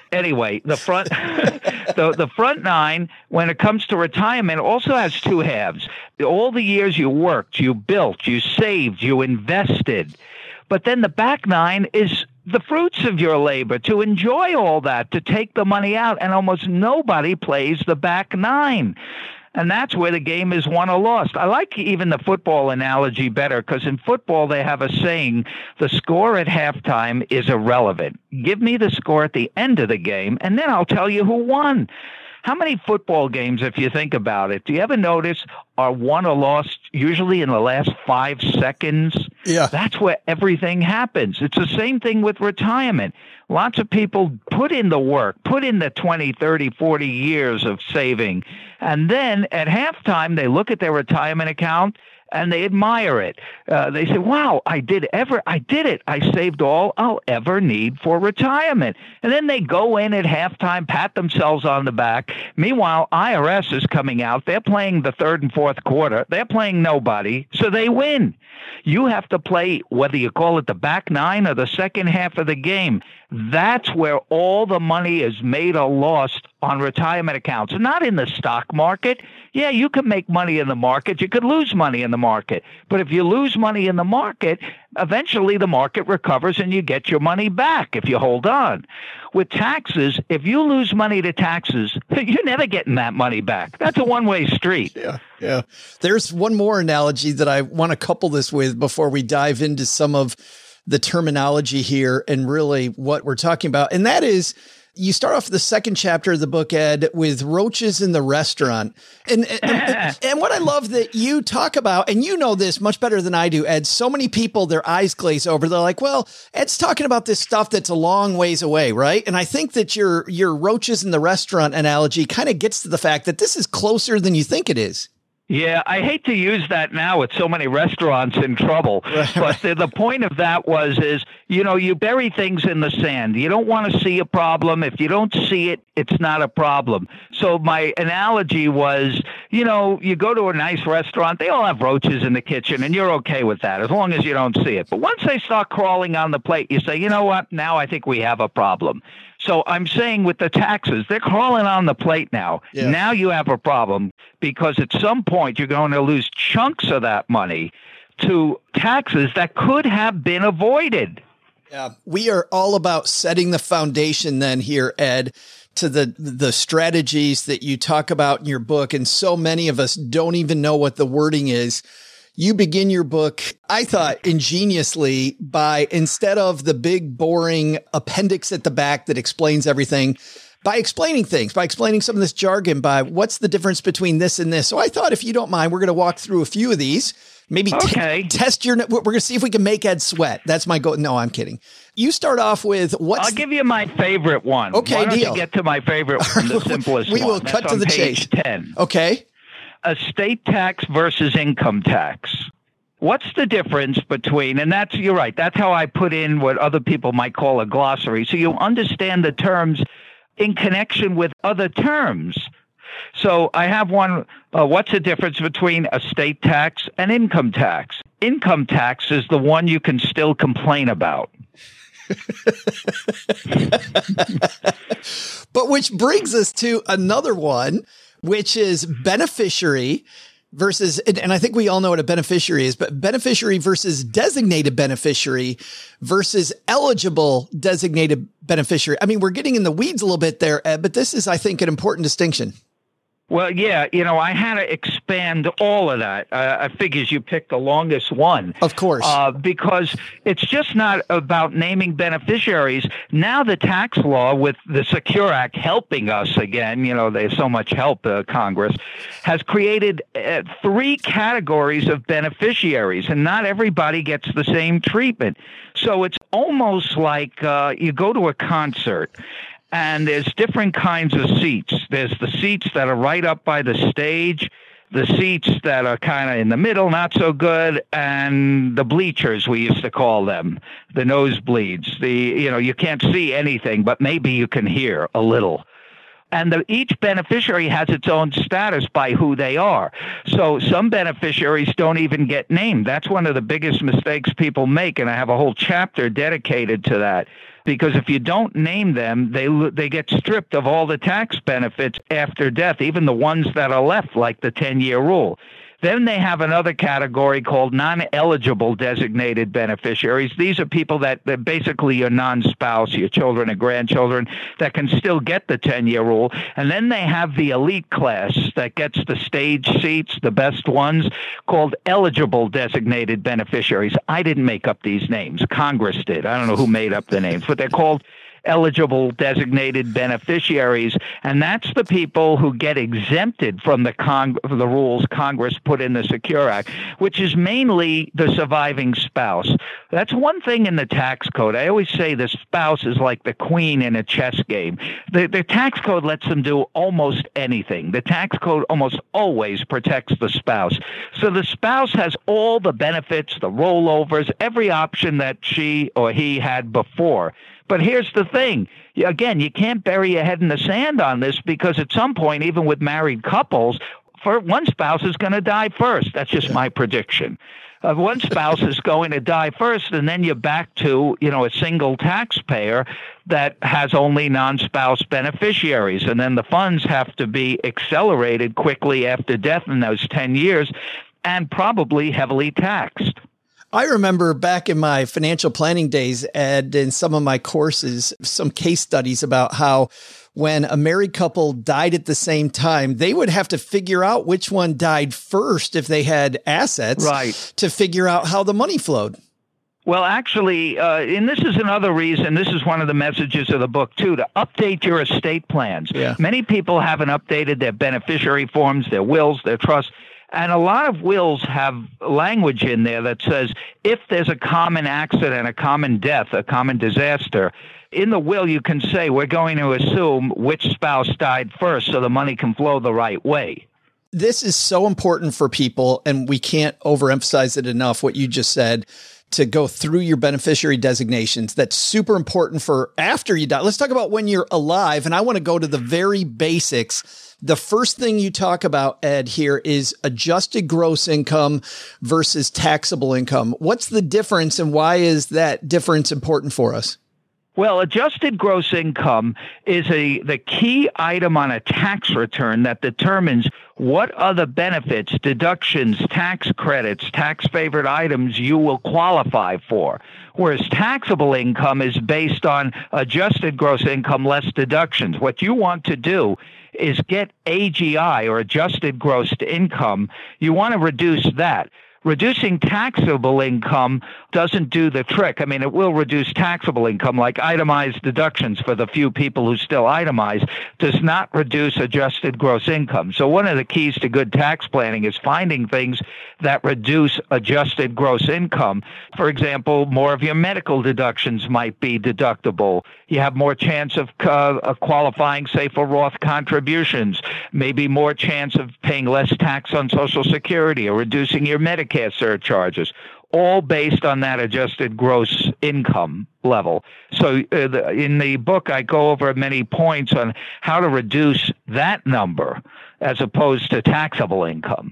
Anyway, the front the, the front nine, when it comes to retirement, also has two halves. All the years you worked, you built, you saved, you invested. But then the back nine is the fruits of your labor, to enjoy all that, to take the money out. And almost nobody plays the back nine. And that's where the game is won or lost. I like even the football analogy better, because in football they have a saying, the score at halftime is irrelevant. Give me the score at the end of the game, and then I'll tell you who won. How many football games, if you think about it, do you ever notice are won or lost usually in the last five seconds? Yeah. That's where everything happens. It's the same thing with retirement. Lots of people put in the work, put in the twenty, thirty, forty years of saving. And then at halftime, they look at their retirement account and they admire it. Uh, they say, wow, I did ever, I did it. I saved all I'll ever need for retirement. And then they go in at halftime, pat themselves on the back. Meanwhile, I R S is coming out. They're playing the third and fourth quarter. They're playing nobody, so they win. You have to play, whether you call it the back nine or the second half of the game. That's where all the money is made or lost on retirement accounts, not in the stock market. Yeah, you can make money in the market. You could lose money in the market. But if you lose money in the market, eventually the market recovers and you get your money back if you hold on. With taxes, if you lose money to taxes, you're never getting that money back. That's a one-way street. Yeah, yeah. There's one more analogy that I want to couple this with before we dive into some of the terminology here and really what we're talking about. And that is, you start off the second chapter of the book, Ed, with roaches in the restaurant. And, and, and what I love that you talk about, and you know this much better than I do, Ed, so many people, their eyes glaze over. They're like, well, Ed's talking about this stuff that's a long ways away, right? And I think that your, your roaches in the restaurant analogy kind of gets to the fact that this is closer than you think it is. Yeah, I hate to use that now with so many restaurants in trouble, but the, the point of that was is, you know, you bury things in the sand. You don't want to see a problem. If you don't see it, it's not a problem. So my analogy was, you know, you go to a nice restaurant, they all have roaches in the kitchen, and you're okay with that as long as you don't see it. But once they start crawling on the plate, you say, you know what, now I think we have a problem. So I'm saying with the taxes, they're crawling on the plate now. Yeah. Now you have a problem, because at some point you're going to lose chunks of that money to taxes that could have been avoided. Yeah, we are all about setting the foundation then here, Ed, to the the strategies that you talk about in your book. And so many of us don't even know what the wording is. You begin your book, I thought, ingeniously by, instead of the big, boring appendix at the back that explains everything, by explaining things, by explaining some of this jargon, by what's the difference between this and this. So I thought, if you don't mind, we're going to walk through a few of these. Maybe okay. t- test your, we're going to see if we can make Ed sweat. That's my goal. No, I'm kidding. You start off with what's. I'll give you my favorite one. Okay, Why don't deal. you get to my favorite one, the simplest we one. will That's cut to on the page chase. ten. Okay. Estate tax versus income tax. What's the difference between, and that's, you're right, that's how I put in what other people might call a glossary. So you understand the terms in connection with other terms. So I have one, uh, what's the difference between estate tax and income tax? Income tax is the one you can still complain about. But which brings us to another one, which is beneficiary versus, and I think we all know what a beneficiary is, but beneficiary versus designated beneficiary versus eligible designated beneficiary. I mean, we're getting in the weeds a little bit there, Ed, but this is, I think, an important distinction. Well, yeah, you know, I had to expand all of that. Uh, I figures you picked the longest one. Of course. Uh, because it's just not about naming beneficiaries. Now the tax law with the Secure Act helping us again, you know, there's so much help, uh, Congress, has created uh, three categories of beneficiaries, and not everybody gets the same treatment. So it's almost like uh, you go to a concert, and there's different kinds of seats. There's the seats that are right up by the stage, the seats that are kind of in the middle, not so good, and the bleachers, we used to call them, the nosebleeds. The, you know, you can't see anything, but maybe you can hear a little. And the, each beneficiary has its own status by who they are. So some beneficiaries don't even get named. That's one of the biggest mistakes people make, and I have a whole chapter dedicated to that. because if you don't name them, they they get stripped of all the tax benefits after death, even the ones that are left, like the ten-year rule. Then they have another category called non-eligible designated beneficiaries. These are people that, that basically your non-spouse, your children and grandchildren, that can still get the ten-year rule. And then they have the elite class that gets the stage seats, the best ones, called eligible designated beneficiaries. I didn't make up these names. Congress did. I don't know who made up the names, but they're called eligible designated beneficiaries, and that's the people who get exempted from the Cong- the rules Congress put in the Secure Act, which is mainly the surviving spouse. That's one thing in the tax code. I always say the spouse is like the queen in a chess game. The, the tax code lets them do almost anything. The tax code almost always protects the spouse. So the spouse has all the benefits, the rollovers, every option that she or he had before. But here's the thing. Again, you can't bury your head in the sand on this, because at some point, even with married couples, for one spouse is going to die first. That's just my prediction. Uh, one spouse is going to die first, and then you're back to, you know, a single taxpayer that has only non-spouse beneficiaries. And then the funds have to be accelerated quickly after death in those ten years and probably heavily taxed. I remember back in my financial planning days, Ed, in some of my courses, some case studies about how when a married couple died at the same time, they would have to figure out which one died first if they had assets, right, to figure out how the money flowed. Well, actually, uh, and this is another reason, this is one of the messages of the book, too, to update your estate plans. Yeah. Many people haven't updated their beneficiary forms, their wills, their trusts. And a lot of wills have language in there that says if there's a common accident, a common death, a common disaster, in the will you can say we're going to assume which spouse died first so the money can flow the right way. This is so important for people, and we can't overemphasize it enough, what you just said, to go through your beneficiary designations. That's super important for after you die. Let's talk about when you're alive, and I want to go to the very basics. The first thing you talk about, Ed, here is adjusted gross income versus taxable income. What's the difference, and why is that difference important for us? Well, adjusted gross income is a the key item on a tax return that determines what other benefits, deductions, tax credits, tax favored items you will qualify for. Whereas taxable income is based on adjusted gross income less deductions. What you want to do is get A G I, or adjusted gross income. You want to reduce that. Reducing taxable income doesn't do the trick. I mean, it will reduce taxable income, like itemized deductions for the few people who still itemize, does not reduce adjusted gross income. So one of the keys to good tax planning is finding things that reduce adjusted gross income. For example, more of your medical deductions might be deductible. You have more chance of uh, qualifying, say, for Roth contributions, maybe more chance of paying less tax on Social Security or reducing your Medicare surcharges, all based on that adjusted gross income level. So uh, the, in the book, I go over many points on how to reduce that number as opposed to taxable income.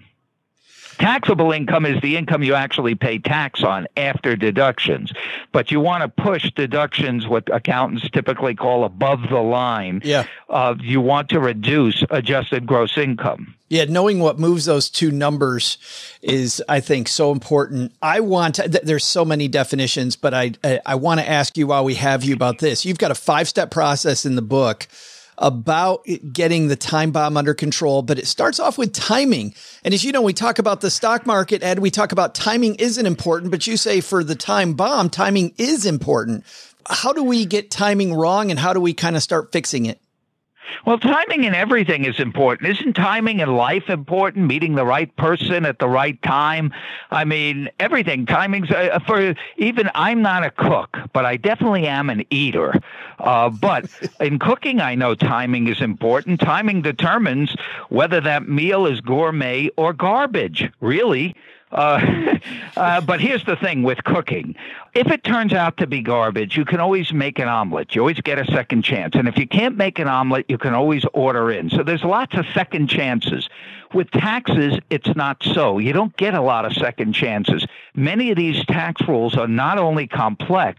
Taxable income is the income you actually pay tax on after deductions, but you want to push deductions, what accountants typically call above the line. Yeah. Uh, you want to reduce adjusted gross income. Yeah, knowing what moves those two numbers is, I think, so important. I want to, th- there's so many definitions, but I I, I want to ask you while we have you about this. You've got a five-step process in the book about getting the time bomb under control, but it starts off with timing. And as you know, we talk about the stock market, Ed, we talk about timing isn't important, but you say for the time bomb, timing is important. How do we get timing wrong, and how do we kind of start fixing it? Well, timing in everything is important. Isn't timing in life important? Meeting the right person at the right time? I mean, everything. Timing's uh, for even I'm not a cook, but I definitely am an eater. Uh, but in cooking, I know timing is important. Timing determines whether that meal is gourmet or garbage, really. Uh, uh, but here's the thing with cooking. If it turns out to be garbage, you can always make an omelet. You always get a second chance. And if you can't make an omelet, you can always order in. So there's lots of second chances. With taxes, it's not so. You don't get a lot of second chances. Many of these tax rules are not only complex,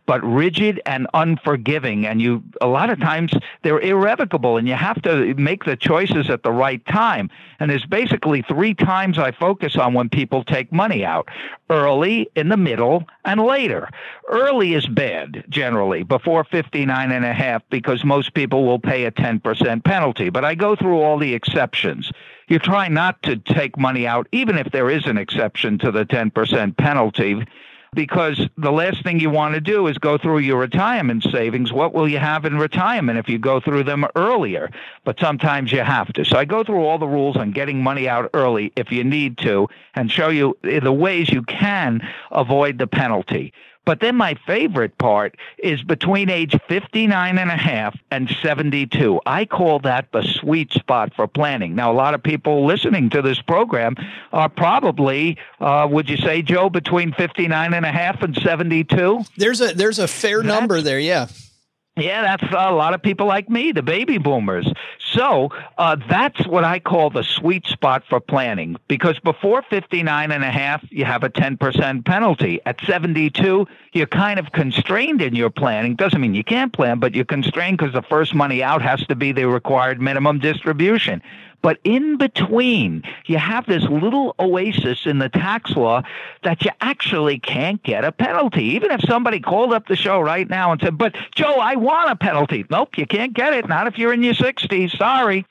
but rigid and unforgiving. And you, a lot of times they're irrevocable, and you have to make the choices at the right time. And there's basically three times I focus on when people take money out: early, in the middle, and later. Early is bad, generally, before fifty-nine and a half, because most people will pay a ten percent penalty. But I go through all the exceptions. You try not to take money out, even if there is an exception to the ten percent penalty, because the last thing you want to do is go through your retirement savings. What will you have in retirement if you go through them earlier? But sometimes you have to. So I go through all the rules on getting money out early if you need to, and show you the ways you can avoid the penalty. But then my favorite part is between age fifty-nine and a half and seventy-two. I call that the sweet spot for planning. Now, a lot of people listening to this program are probably, uh, would you say, Joe, between fifty-nine and a half and seventy-two? There's a, there's a fair That's, number there. Yeah. Yeah, that's a lot of people like me, the baby boomers. So uh, that's what I call the sweet spot for planning, because before fifty-nine and a half, you have a ten percent penalty. At seventy-two, you're kind of constrained in your planning. Doesn't mean you can't plan, but you're constrained because the first money out has to be the required minimum distribution. But in between, you have this little oasis in the tax law that you actually can't get a penalty. Even if somebody called up the show right now and said, but Joe, I want a penalty. Nope, you can't get it. Not if you're in your sixties. Sorry.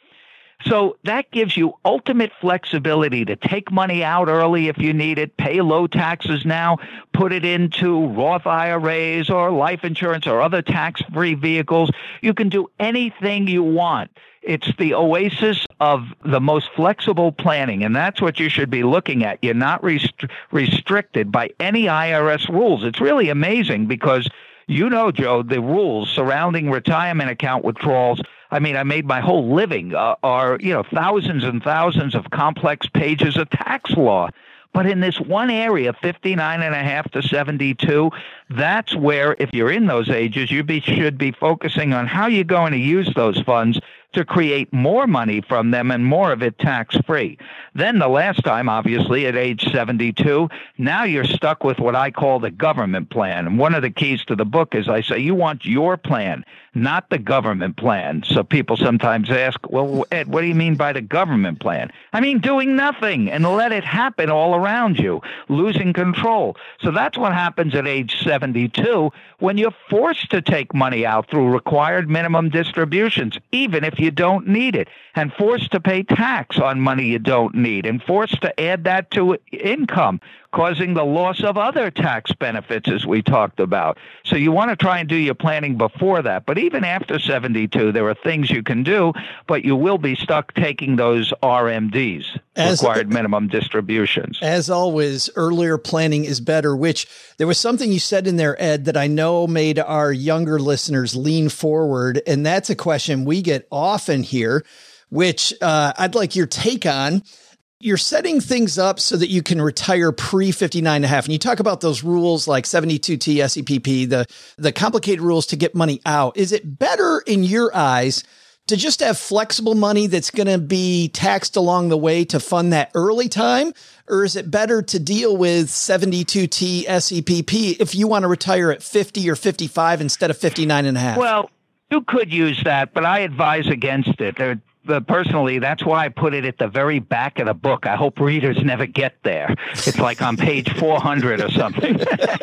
So that gives you ultimate flexibility to take money out early if you need it, pay low taxes now, put it into Roth I R As or life insurance or other tax-free vehicles. You can do anything you want. It's the oasis of the most flexible planning, and that's what you should be looking at. You're not rest- restricted by any I R S rules. It's really amazing because, you know, Joe, the rules surrounding retirement account withdrawals, I mean, I made my whole living, uh, are, you know, thousands and thousands of complex pages of tax law. But in this one area, fifty-nine and a half to seventy-two, that's where, if you're in those ages, you be, should be focusing on how you're going to use those funds to create more money from them and more of it tax-free. Then the last time, obviously, at age seventy-two, now you're stuck with what I call the government plan. And one of the keys to the book is I say you want your plan, not the government plan. So people sometimes ask, well, Ed, what do you mean by the government plan? I mean doing nothing and let it happen all around you, losing control. So that's what happens at age seventy-two when you're forced to take money out through required minimum distributions, even if you don't need it, and forced to pay tax on money you don't need, and forced to add that to income, causing the loss of other tax benefits, as we talked about. So you want to try and do your planning before that. But even after seventy-two, there are things you can do, but you will be stuck taking those R M Ds, as, required minimum distributions. As always, earlier planning is better, which there was something you said in there, Ed, that I know made our younger listeners lean forward. And that's a question we get often here, which uh, I'd like your take on. You're setting things up so that you can retire pre fifty-nine and a half. And you talk about those rules like seventy-two T, S E P P, the, the complicated rules to get money out. Is it better in your eyes to just have flexible money that's going to be taxed along the way to fund that early time? Or is it better to deal with seventy-two T, S E P P if you want to retire at fifty or fifty-five instead of fifty-nine and a half? Well, you could use that, but I advise against it. There But personally, that's why I put it at the very back of the book. I hope readers never get there. It's like on page four hundred or something.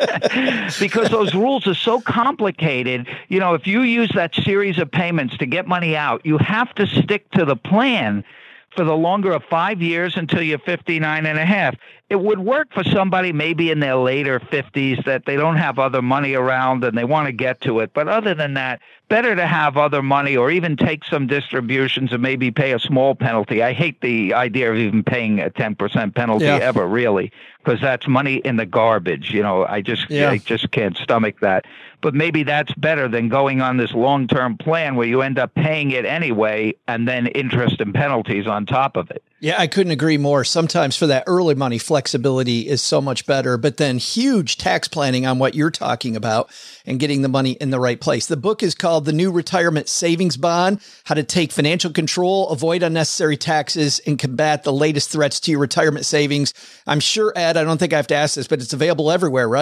Because those rules are so complicated. You know, if you use that series of payments to get money out, you have to stick to the plan for the longer of five years until you're fifty-nine and a half. It would work for somebody maybe in their later fifties that they don't have other money around and they want to get to it. But other than that, better to have other money or even take some distributions and maybe pay a small penalty. I hate the idea of even paying a ten percent penalty yeah. ever, really, because that's money in the garbage. You know, I just, yeah. I just can't stomach that. But maybe that's better than going on this long-term plan where you end up paying it anyway and then interest and penalties on top of it. Yeah, I couldn't agree more. Sometimes for that early money, flexibility is so much better, but then huge tax planning on what you're talking about and getting the money in the right place. The book is called The New Retirement Savings Bond, How to Take Financial Control, Avoid Unnecessary Taxes, and Combat the Latest Threats to Your Retirement Savings. I'm sure, Ed, I don't think I have to ask this, but it's available everywhere, right?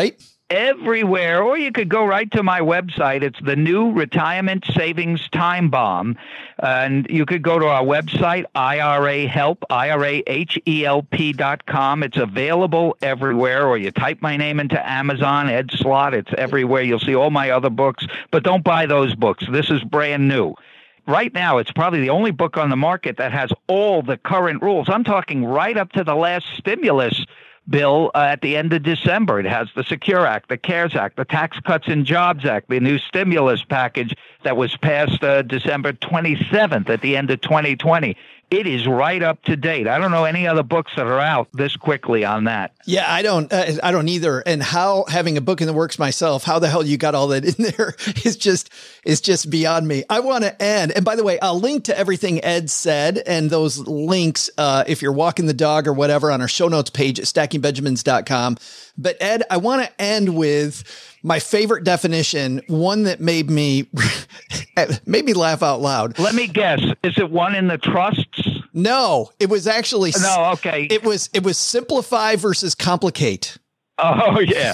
everywhere, or you could go right to my website. It's the new Retirement Savings Time Bomb. And you could go to our website, I R A help, I R A H E L P dot com. It's available everywhere, or you type my name into Amazon, Ed Slott. It's everywhere. You'll see all my other books, but don't buy those books. This is brand new. Right now, it's probably the only book on the market that has all the current rules. I'm talking right up to the last stimulus bill uh, at the end of December. It has the Secure Act, the CARES Act, the Tax Cuts and Jobs Act, the new stimulus package that was passed uh, December twenty-seventh at the end of twenty twenty. It is right up to date. I don't know any other books that are out this quickly on that. Yeah, I don't, uh, I don't either. And how, having a book in the works myself, how the hell you got all that in there is just, is just beyond me. I want to end. And by the way, I'll link to everything Ed said and those links, uh, if you're walking the dog or whatever, on our show notes page at stacking benjamins dot com. But Ed, I want to end with my favorite definition, one that made me made me laugh out loud. Let me guess. Is it one in the trusts? No, it was actually no. Okay, it was it was simplify versus complicate. Oh yeah.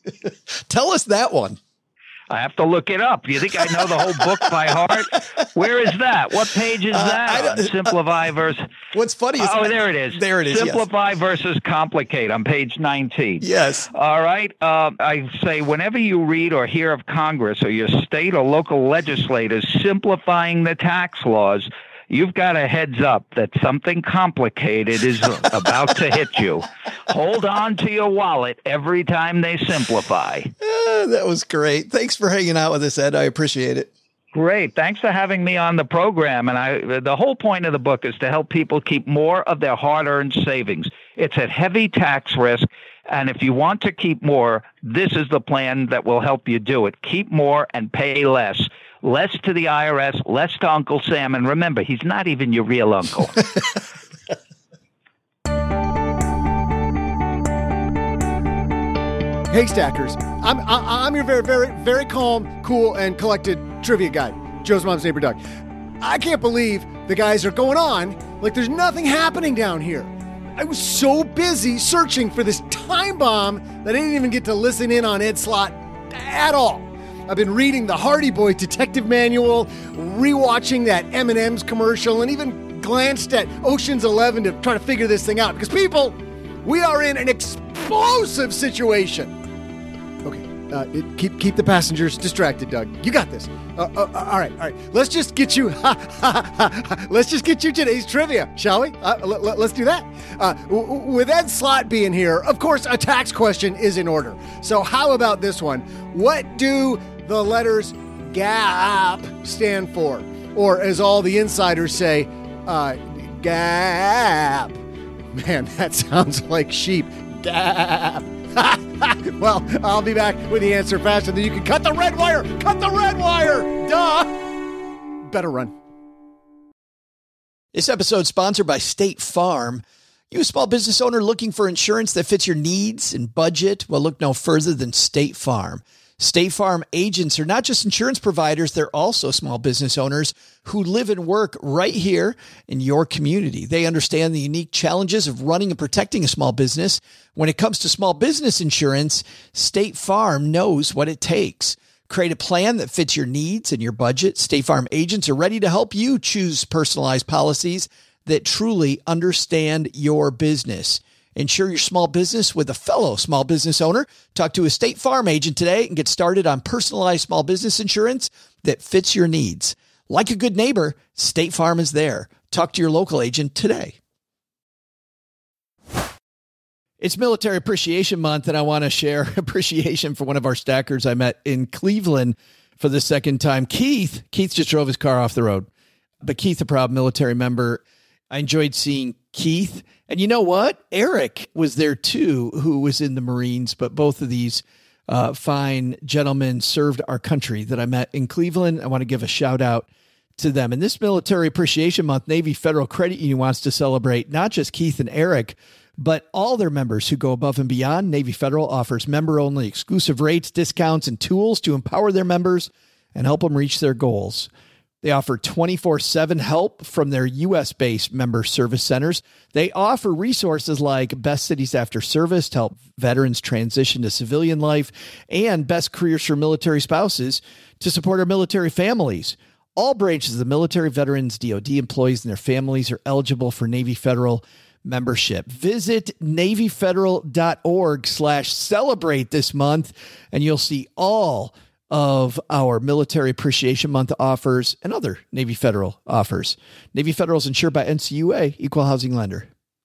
Tell us that one. I have to look it up. You think I know the whole book by heart? Where is that? What page is that? Uh, Simplify versus. What's funny is oh, there it is. There it is. Simplify yes. versus complicate on page nineteen. Yes. All right. Uh, I say whenever you read or hear of Congress or your state or local legislators simplifying the tax laws, you've got a heads up that something complicated is about to hit you. Hold on to your wallet every time they simplify. Uh, that was great. Thanks for hanging out with us, Ed. I appreciate it. Great. Thanks for having me on the program. And I, the whole point of the book is to help people keep more of their hard-earned savings. It's at heavy tax risk. And if you want to keep more, this is the plan that will help you do it. Keep more and pay less. Less to the I R S, less to Uncle Sam. And remember, he's not even your real uncle. Hey, Stackers. I'm, I, I'm your very, very, very calm, cool, and collected trivia guy, Joe's mom's neighbor, Doug. I can't believe the guys are going on like there's nothing happening down here. I was so busy searching for this time bomb that I didn't even get to listen in on Ed Slott at all. I've been reading the Hardy Boy Detective Manual, rewatching that M and M's commercial, and even glanced at Ocean's Eleven to try to figure this thing out. Because, people, we are in an explosive situation. Okay, uh, it, keep keep the passengers distracted, Doug. You got this. Uh, uh, all right, all right. Let's just get you. let's just get you today's trivia, shall we? Uh, l- l- let's do that. Uh, w- with Ed Slott being here, of course, a tax question is in order. So, how about this one? What do the letters G A P stand for? Or as all the insiders say, uh, G A P. Man, that sounds like sheep. G A P. Well, I'll be back with the answer faster than you can cut the red wire. Cut the red wire. Duh. Better run. This episode is sponsored by State Farm. You a small business owner looking for insurance that fits your needs and budget? Well, look no further than State Farm. State Farm agents are not just insurance providers, they're also small business owners who live and work right here in your community. They understand the unique challenges of running and protecting a small business. When it comes to small business insurance, State Farm knows what it takes. Create a plan that fits your needs and your budget. State Farm agents are ready to help you choose personalized policies that truly understand your business. Insure your small business with a fellow small business owner. Talk to a State Farm agent today and get started on personalized small business insurance that fits your needs. Like a good neighbor, State Farm is there. Talk to your local agent today. It's Military Appreciation Month, and I want to share appreciation for one of our stackers I met in Cleveland for the second time. Keith. Keith just drove his car off the road. But Keith, a proud military member. I enjoyed seeing Keith. And you know what? Eric was there too, who was in the Marines, but both of these uh, fine gentlemen served our country that I met in Cleveland. I want to give a shout out to them. And this Military Appreciation Month, Navy Federal Credit Union wants to celebrate not just Keith and Eric, but all their members who go above and beyond. Navy Federal offers member-only exclusive rates, discounts, and tools to empower their members and help them reach their goals. They offer twenty-four seven help from their U S-based member service centers. They offer resources like Best Cities After Service to help veterans transition to civilian life and Best Careers for Military Spouses to support our military families. All branches of the military, veterans, D O D employees, and their families are eligible for Navy Federal membership. Visit NavyFederal.org slash celebrate this month, and you'll see all of our Military Appreciation Month offers and other Navy Federal offers. Navy Federal is insured by N C U A, Equal Housing Lender.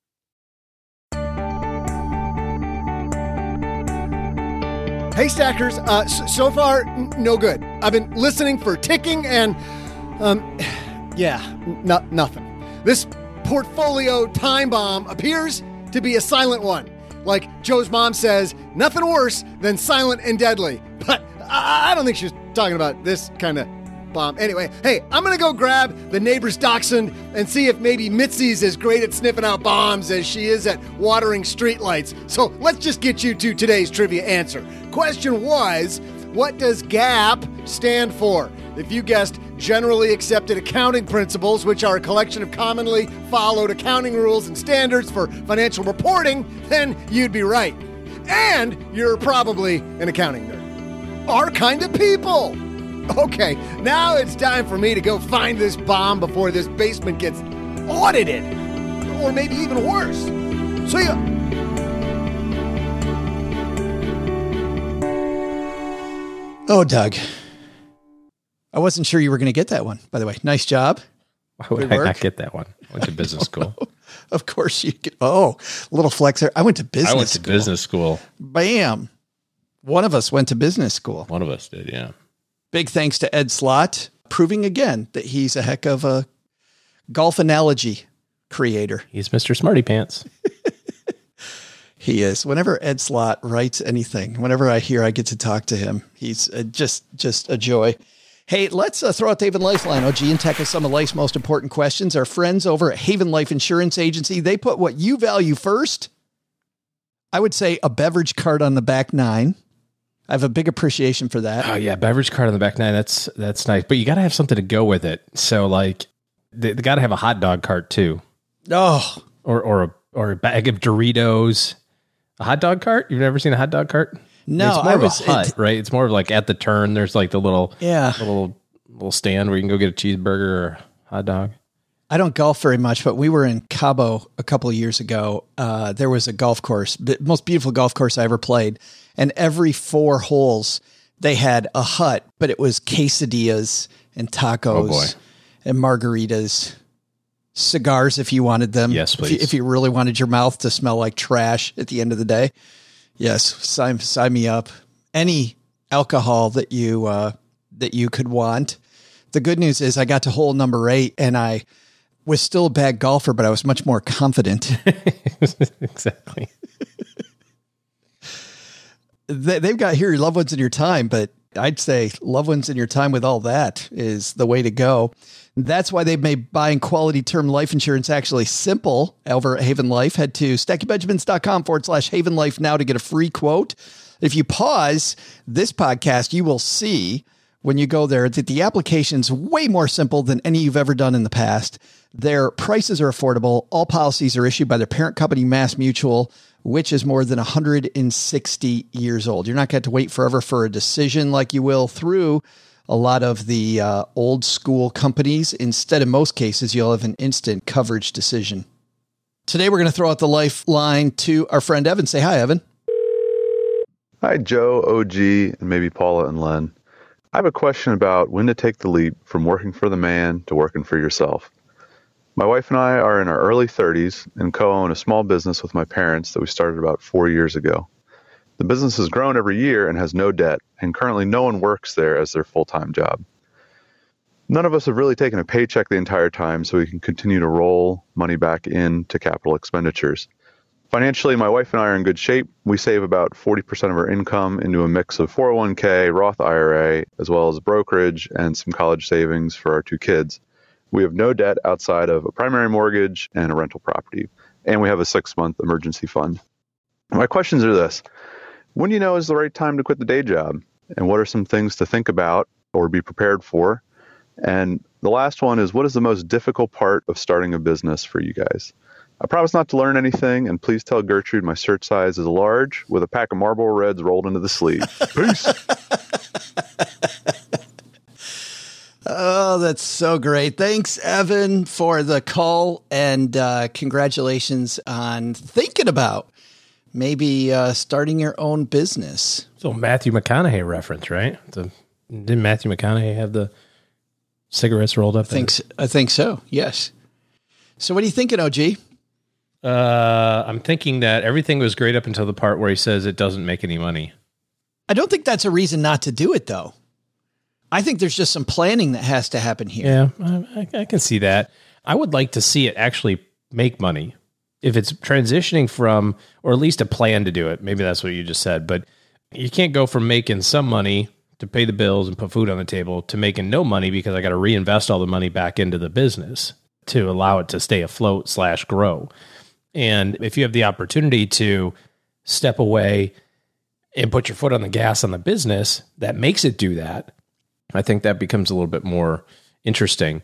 Hey, Stackers. Uh, so, so far, n- no good. I've been listening for ticking and, um, yeah, n- nothing. This portfolio time bomb appears to be a silent one. Like Joe's mom says, nothing worse than silent and deadly. But I, I don't think she's talking about this kind of bomb. Anyway, hey, I'm going to go grab the neighbor's dachshund and see if maybe Mitzi's as great at sniffing out bombs as she is at watering streetlights. So let's just get you to today's trivia answer. Question was, what does GAAP stand for? If you guessed Generally Accepted Accounting Principles, which are a collection of commonly followed accounting rules and standards for financial reporting, then you'd be right. And you're probably an accounting nerd. Our kind of people. Okay, now it's time for me to go find this bomb before this basement gets audited. Or maybe even worse. See ya. Oh, Doug. I wasn't sure you were going to get that one, by the way. Nice job. Why would Good I work. not get that one? I went to business school. Of course you get. Oh, a little flex there. I went to business I went to school. business school. Bam. One of us went to business school. One of us did, yeah. Big thanks to Ed Slott, proving again that he's a heck of a golf analogy creator. He's Mister Smarty Pants. He is. Whenever Ed Slott writes anything, whenever I hear I get to talk to him, he's uh, just just a joy. Hey, let's uh, throw out the Haven Lifeline, O G, and tackle some of life's most important questions. Our friends over at Haven Life Insurance Agency, they put what you value first. I would say a beverage cart on the back nine. I have a big appreciation for that. Oh yeah, beverage cart on the back nine. That's that's nice, but you got to have something to go with it. So like, they, they got to have a hot dog cart too. Oh, or or a or a bag of Doritos. A hot dog cart? You've never seen a hot dog cart? No, it's more I of was, a hut, it, right? It's more of like at the turn. There's like the little yeah little little stand where you can go get a cheeseburger or a hot dog. I don't golf very much, but we were in Cabo a couple of years ago. Uh, there was a golf course, the most beautiful golf course I ever played. And every four holes, they had a hut, but it was quesadillas and tacos Oh boy. and margaritas, cigars if you wanted them. Yes, please. If you, if you really wanted your mouth to smell like trash at the end of the day. Yes, sign, sign me up. Any alcohol that you uh, that you could want. The good news is I got to hole number eight and I was still a bad golfer, but I was much more confident. Exactly. they, they've got here your loved ones in your time, but I'd say loved ones in your time with all that is the way to go. That's why they've made buying quality term life insurance actually simple over at Haven Life. Head to stackybenjamins.com forward slash Haven Life now to get a free quote. If you pause this podcast, you will see when you go there that the application's way more simple than any you've ever done in the past. Their prices are affordable. All policies are issued by their parent company, Mass Mutual, which is more than one hundred sixty years old. You're not going to have to wait forever for a decision like you will through a lot of the uh, old school companies. Instead, in most cases, you'll have an instant coverage decision. Today, we're going to throw out the lifeline to our friend Evan. Say hi, Evan. Hi, Joe, O G, and maybe Paula and Len. I have a question about when to take the leap from working for the man to working for yourself. My wife and I are in our early thirties and co-own a small business with my parents that we started about four years ago. The business has grown every year and has no debt, and currently no one works there as their full-time job. None of us have really taken a paycheck the entire time, so we can continue to roll money back into capital expenditures. Financially, my wife and I are in good shape. We save about forty percent of our income into a mix of four oh one k, Roth I R A, as well as brokerage and some college savings for our two kids. We have no debt outside of a primary mortgage and a rental property, and we have a six-month emergency fund. My questions are this. When do you know is the right time to quit the day job? And what are some things to think about or be prepared for And the last one is, what is the most difficult part of starting a business for you guys? I promise not to learn anything, and please tell Gertrude my shirt size is large with a pack of Marlboro Reds rolled into the sleeve. Peace. Oh, that's so great. Thanks, Evan, for the call, and uh, congratulations on thinking about maybe uh, starting your own business. So Matthew McConaughey reference, right? The, didn't Matthew McConaughey have the cigarettes rolled up? I think, so, I think so, yes. So what are you thinking, O G? Uh, I'm thinking that everything was great up until the part where he says it doesn't make any money. I don't think that's a reason not to do it, though. I think there's just some planning that has to happen here. Yeah, I, I can see that. I would like to see it actually make money. If it's transitioning from, or at least a plan to do it, maybe that's what you just said, but you can't go from making some money to pay the bills and put food on the table to making no money because I got to reinvest all the money back into the business to allow it to stay afloat slash grow. And if you have the opportunity to step away and put your foot on the gas on the business that makes it do that, I think that becomes a little bit more interesting.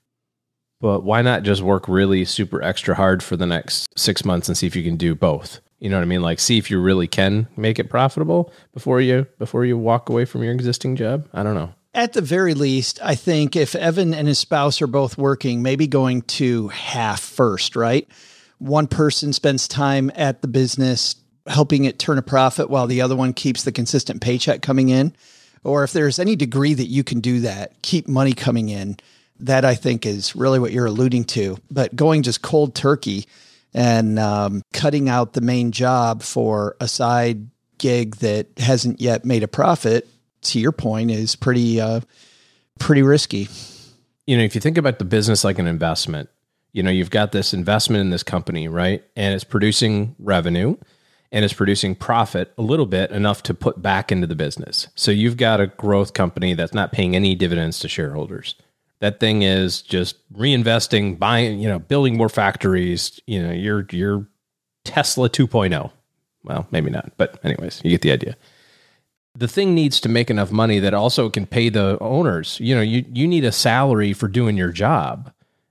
But why not just work really super extra hard for the next six months and see if you can do both? You know what I mean? Like, see if you really can make it profitable before you before you walk away from your existing job. I don't know. At the very least, I think if Evan and his spouse are both working, maybe going to half first, right? One person spends time at the business helping it turn a profit while the other one keeps the consistent paycheck coming in. Or if there's any degree that you can do that, keep money coming in, that I think is really what you're alluding to. But going just cold turkey and um, cutting out the main job for a side gig that hasn't yet made a profit, to your point, is pretty, uh, pretty risky. You know, if you think about the business like an investment, you know, you've got this investment in this company, right? And it's producing revenue and it's producing profit a little bit, enough to put back into the business. So you've got a growth company that's not paying any dividends to shareholders. That thing is just reinvesting, buying, you know, building more factories. You know, you're, you're Tesla two point oh. Well, maybe not, but anyways, you get the idea. The thing needs to make enough money that also can pay the owners. You know, you, you need a salary for doing your job.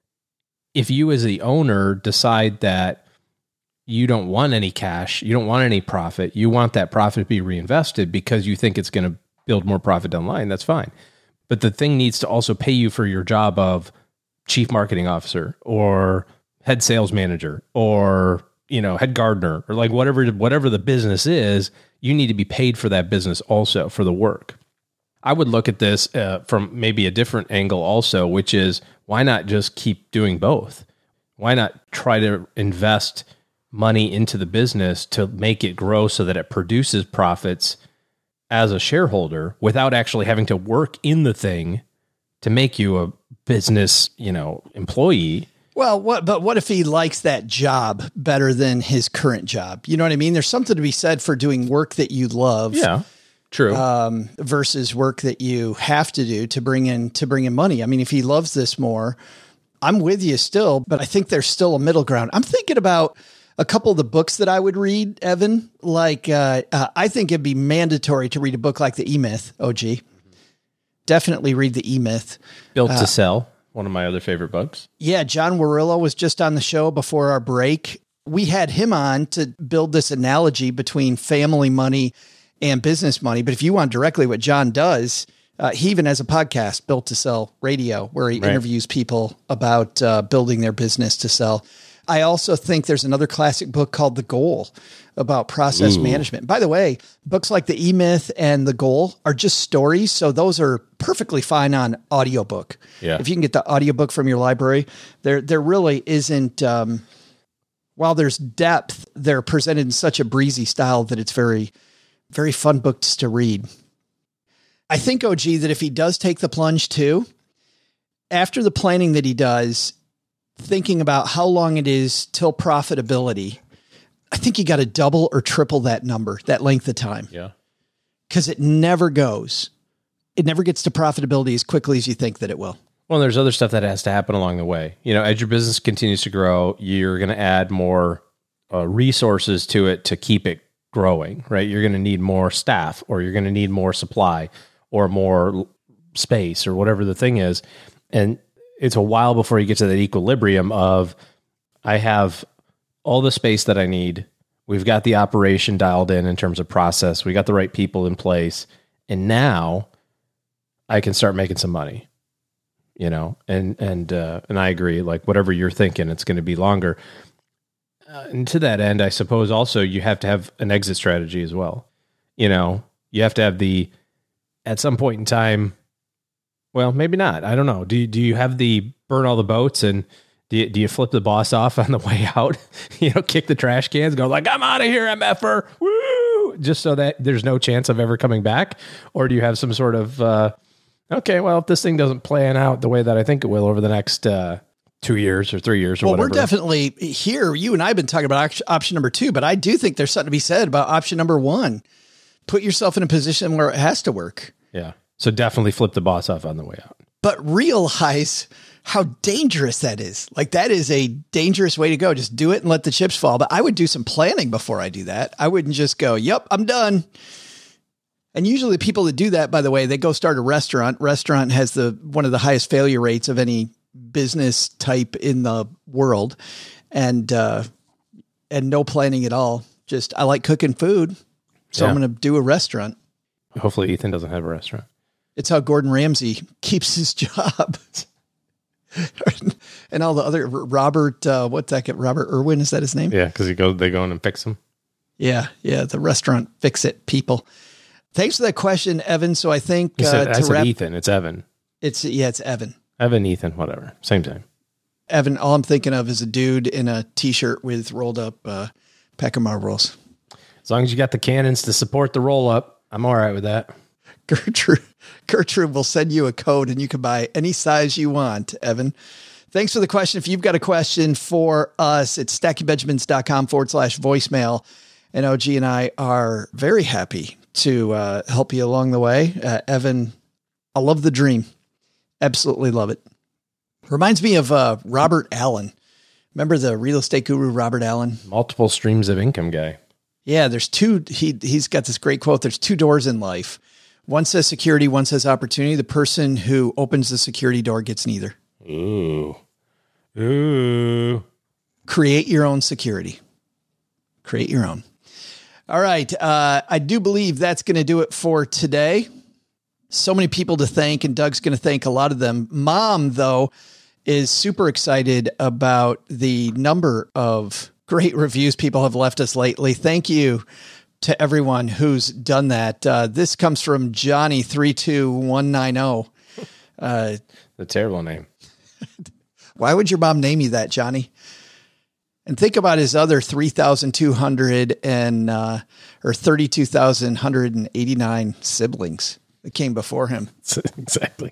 If you as the owner decide that you don't want any cash, you don't want any profit, you want that profit to be reinvested because you think it's going to build more profit down the line, that's fine. But the thing needs to also pay you for your job of chief marketing officer or head sales manager or, you know, head gardener or like whatever, whatever the business is, you need to be paid for that business also for the work. I would look at this uh, from maybe a different angle also, which is why not just keep doing both? Why not try to invest money into the business to make it grow so that it produces profits as a shareholder without actually having to work in the thing to make you a business, you know, employee? Well, what, but what if he likes that job better than his current job? You know what I mean? There's something to be said for doing work that you love. Yeah, true. Um, versus work that you have to do to bring in, to bring in money. I mean, if he loves this more, I'm with you still, but I think there's still a middle ground. I'm thinking about a couple of the books that I would read, Evan. Like, uh, uh, I think it'd be mandatory to read a book like The E-Myth, O G. Definitely read The E-Myth. Built uh, to Sell, one of my other favorite books. Yeah, John Warillo was just on the show before our break. We had him on to build this analogy between family money and business money. But if you want directly what John does, uh, he even has a podcast, Built to Sell Radio, where he Right. interviews people about uh, building their business to sell. I also think there's another classic book called The Goal about process Ooh. management. By the way, books like The E-Myth and The Goal are just stories. So those are perfectly fine on audiobook. Yeah. If you can get the audiobook from your library, there, there really isn't, um, while there's depth, they're presented in such a breezy style that it's very, very fun books to read. I think, O G, that if he does take the plunge too, after the planning that he does, thinking about how long it is till profitability, I think you got to double or triple that number, that length of time. Yeah. Because it never goes. It never gets to profitability as quickly as you think that it will. Well, there's other stuff that has to happen along the way. You know, as your business continues to grow, you're going to add more uh, resources to it to keep it growing, right? You're going to need more staff, or you're going to need more supply or more space or whatever the thing is. And it's a while before you get to that equilibrium of, I have all the space that I need. We've got the operation dialed in in terms of process. We got the right people in place. And now I can start making some money, you know, and, and, uh, and I agree, like whatever you're thinking, it's going to be longer. Uh, and to that end, I suppose also you have to have an exit strategy as well. You know, you have to have the, at some point in time, well, maybe not. I don't know. Do you, do you have the burn all the boats and do you, do you flip the boss off on the way out? You know, kick the trash cans, go like, I'm out of here, M F R, woo, just so that there's no chance of ever coming back? Or do you have some sort of, uh, okay, well, if this thing doesn't plan out the way that I think it will over the next uh, two years or three years or well, whatever. Well, we're definitely here. You and I have been talking about option number two, but I do think there's something to be said about option number one. Put yourself in a position where it has to work. Yeah. So definitely flip the boss off on the way out. But realize how dangerous that is. Like, that is a dangerous way to go. Just do it and let the chips fall. But I would do some planning before I do that. I wouldn't just go, yep, I'm done. And usually people that do that, by the way, they go start a restaurant. Restaurant has the one of the highest failure rates of any business type in the world. And, uh, and no planning at all. Just, I like cooking food, so yeah. I'm going to do a restaurant. Hopefully Ethan doesn't have a restaurant. It's how Gordon Ramsay keeps his job. And all the other Robert, uh, what's that? Robert Irwin, is that his name? Yeah, because he goes, they go in and fix him. Yeah, yeah, the restaurant fix it people. Thanks for that question, Evan. So I think you said, uh, I to said wrap, Ethan. It's Evan. It's yeah, it's Evan. Evan, Ethan, whatever, same time. Evan. All I'm thinking of is a dude in a t-shirt with rolled up uh, pack of Marlboros. As long as you got the cannons to support the roll up, I'm all right with that. Gertrude, Gertrude will send you a code and you can buy any size you want, Evan. Thanks for the question. If you've got a question for us, it's stackybenjamins.com forward slash voicemail. And O G and I are very happy to uh, help you along the way. Uh, Evan, I love the dream. Absolutely love it. Reminds me of uh, Robert Allen. Remember the real estate guru, Robert Allen? Multiple streams of income guy. Yeah, there's two. He, he's got this great quote. There's two doors in life. One says security, one says opportunity. The person who opens the security door gets neither. Ooh. Ooh. Create your own security. Create your own. All right. Uh, I do believe that's going to do it for today. So many people to thank, and Doug's going to thank a lot of them. Mom, though, is super excited about the number of great reviews people have left us lately. Thank you to everyone who's done that. Uh, this comes from Johnny three two one nine zero. Uh, the terrible name. Why would your mom name you that, Johnny? And think about his other three thousand two hundred and, uh, or thirty-two thousand one hundred eighty-nine siblings that came before him. Exactly.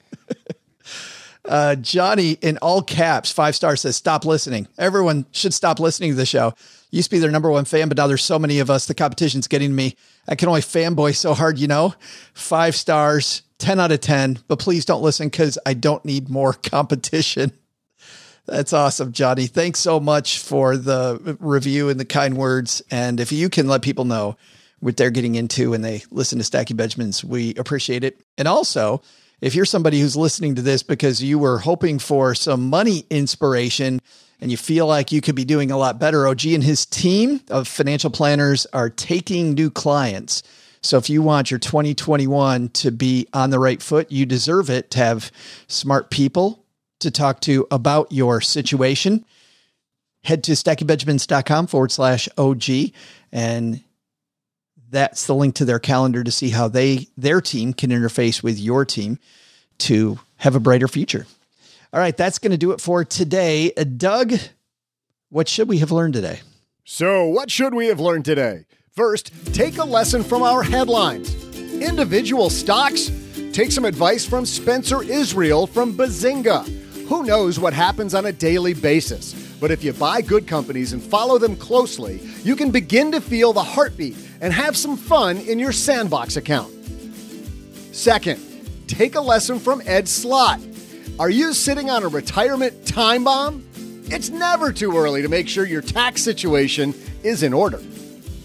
Uh, Johnny, in all caps, five stars, says, stop listening. Everyone should stop listening to the show. Used to be their number one fan, but now there's so many of us. The competition's getting to me. I can only fanboy so hard, you know. Five stars, ten out of ten. But please don't listen because I don't need more competition. That's awesome, Johnny. Thanks so much for the review and the kind words. And if you can let people know what they're getting into when they listen to Stacky Benjamins, we appreciate it. And also, if you're somebody who's listening to this because you were hoping for some money inspiration and you feel like you could be doing a lot better, O G and his team of financial planners are taking new clients. So if you want your twenty twenty-one to be on the right foot, you deserve it to have smart people to talk to about your situation. Head to stackybenjamins.com forward slash OG. And that's the link to their calendar to see how they, their team can interface with your team to have a brighter future. All right. That's going to do it for today. Uh, Doug, what should we have learned today? So what should we have learned today? First, take a lesson from our headlines. Individual stocks? Take some advice from Spencer Israel from Bazinga. Who knows what happens on a daily basis? But if you buy good companies and follow them closely, you can begin to feel the heartbeat and have some fun in your Sandbox account. Second, take a lesson from Ed Slott. Are you sitting on a retirement time bomb? It's never too early to make sure your tax situation is in order.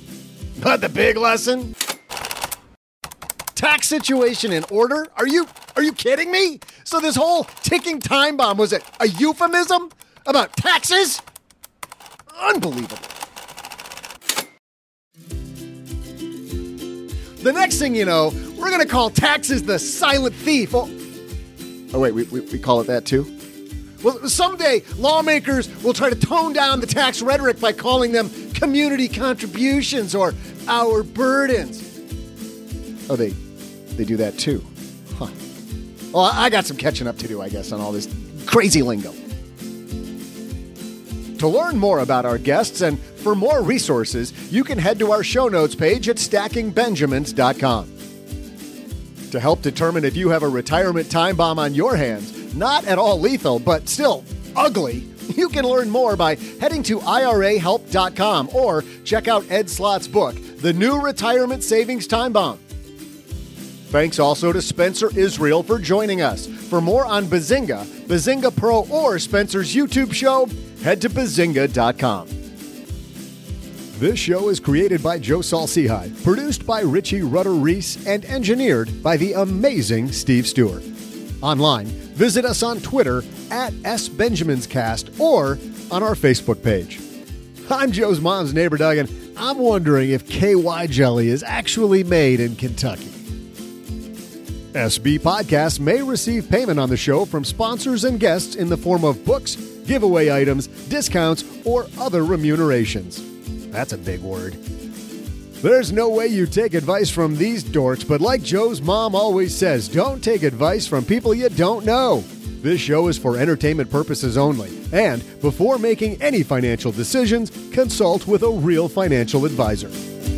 But the big lesson? Tax situation in order? Are you Are you kidding me? So this whole ticking time bomb was a, a euphemism about taxes? Unbelievable. The next thing you know, we're going to call taxes the silent thief. Oh, oh wait, we, we, we call it that too? Well, someday lawmakers will try to tone down the tax rhetoric by calling them community contributions or our burdens. Oh, they they do that too. Huh. Well, I got some catching up to do, I guess, on all this crazy lingo. To learn more about our guests and for more resources, you can head to our show notes page at stacking benjamins dot com. To help determine if you have a retirement time bomb on your hands, not at all lethal, but still ugly, you can learn more by heading to I R A help dot com or check out Ed Slott's book, The New Retirement Savings Time Bomb. Thanks also to Spencer Israel for joining us. For more on Bazinga, Bazinga Pro, or Spencer's YouTube show, head to bazinga dot com. This show is created by Joe Saul-Sehy, produced by Richie Rutter-Reese, and engineered by the amazing Steve Stewart. Online, visit us on Twitter at S Benjamins Cast or on our Facebook page. I'm Joe's mom's neighbor, Doug, and I'm wondering if K Y jelly is actually made in Kentucky. S B Podcasts may receive payment on the show from sponsors and guests in the form of books, giveaway items, discounts, or other remunerations. That's a big word. There's no way you take advice from these dorks, but like Joe's mom always says, don't take advice from people you don't know. This show is for entertainment purposes only, and before making any financial decisions, consult with a real financial advisor.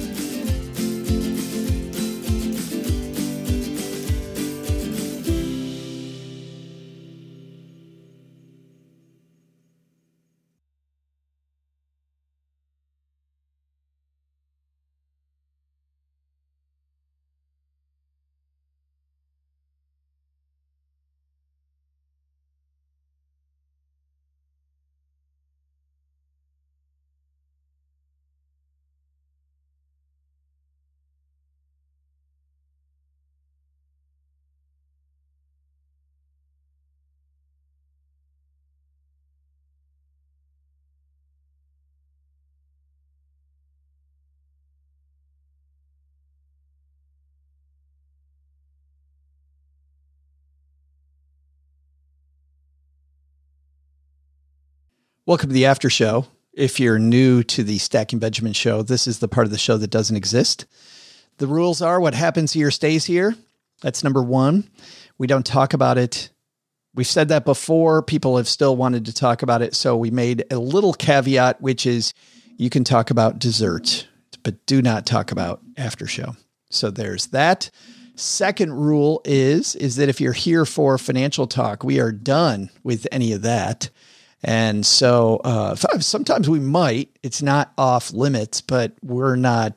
Welcome to the after show. If you're new to the Stacking Benjamin show, this is the part of the show that doesn't exist. The rules are what happens here stays here. That's number one. We don't talk about it. We've said that before. People have still wanted to talk about it. So we made a little caveat, which is you can talk about dessert, but do not talk about after show. So there's that. Second rule is, is that if you're here for financial talk, we are done with any of that. And so uh, sometimes we might, it's not off limits, but we're not,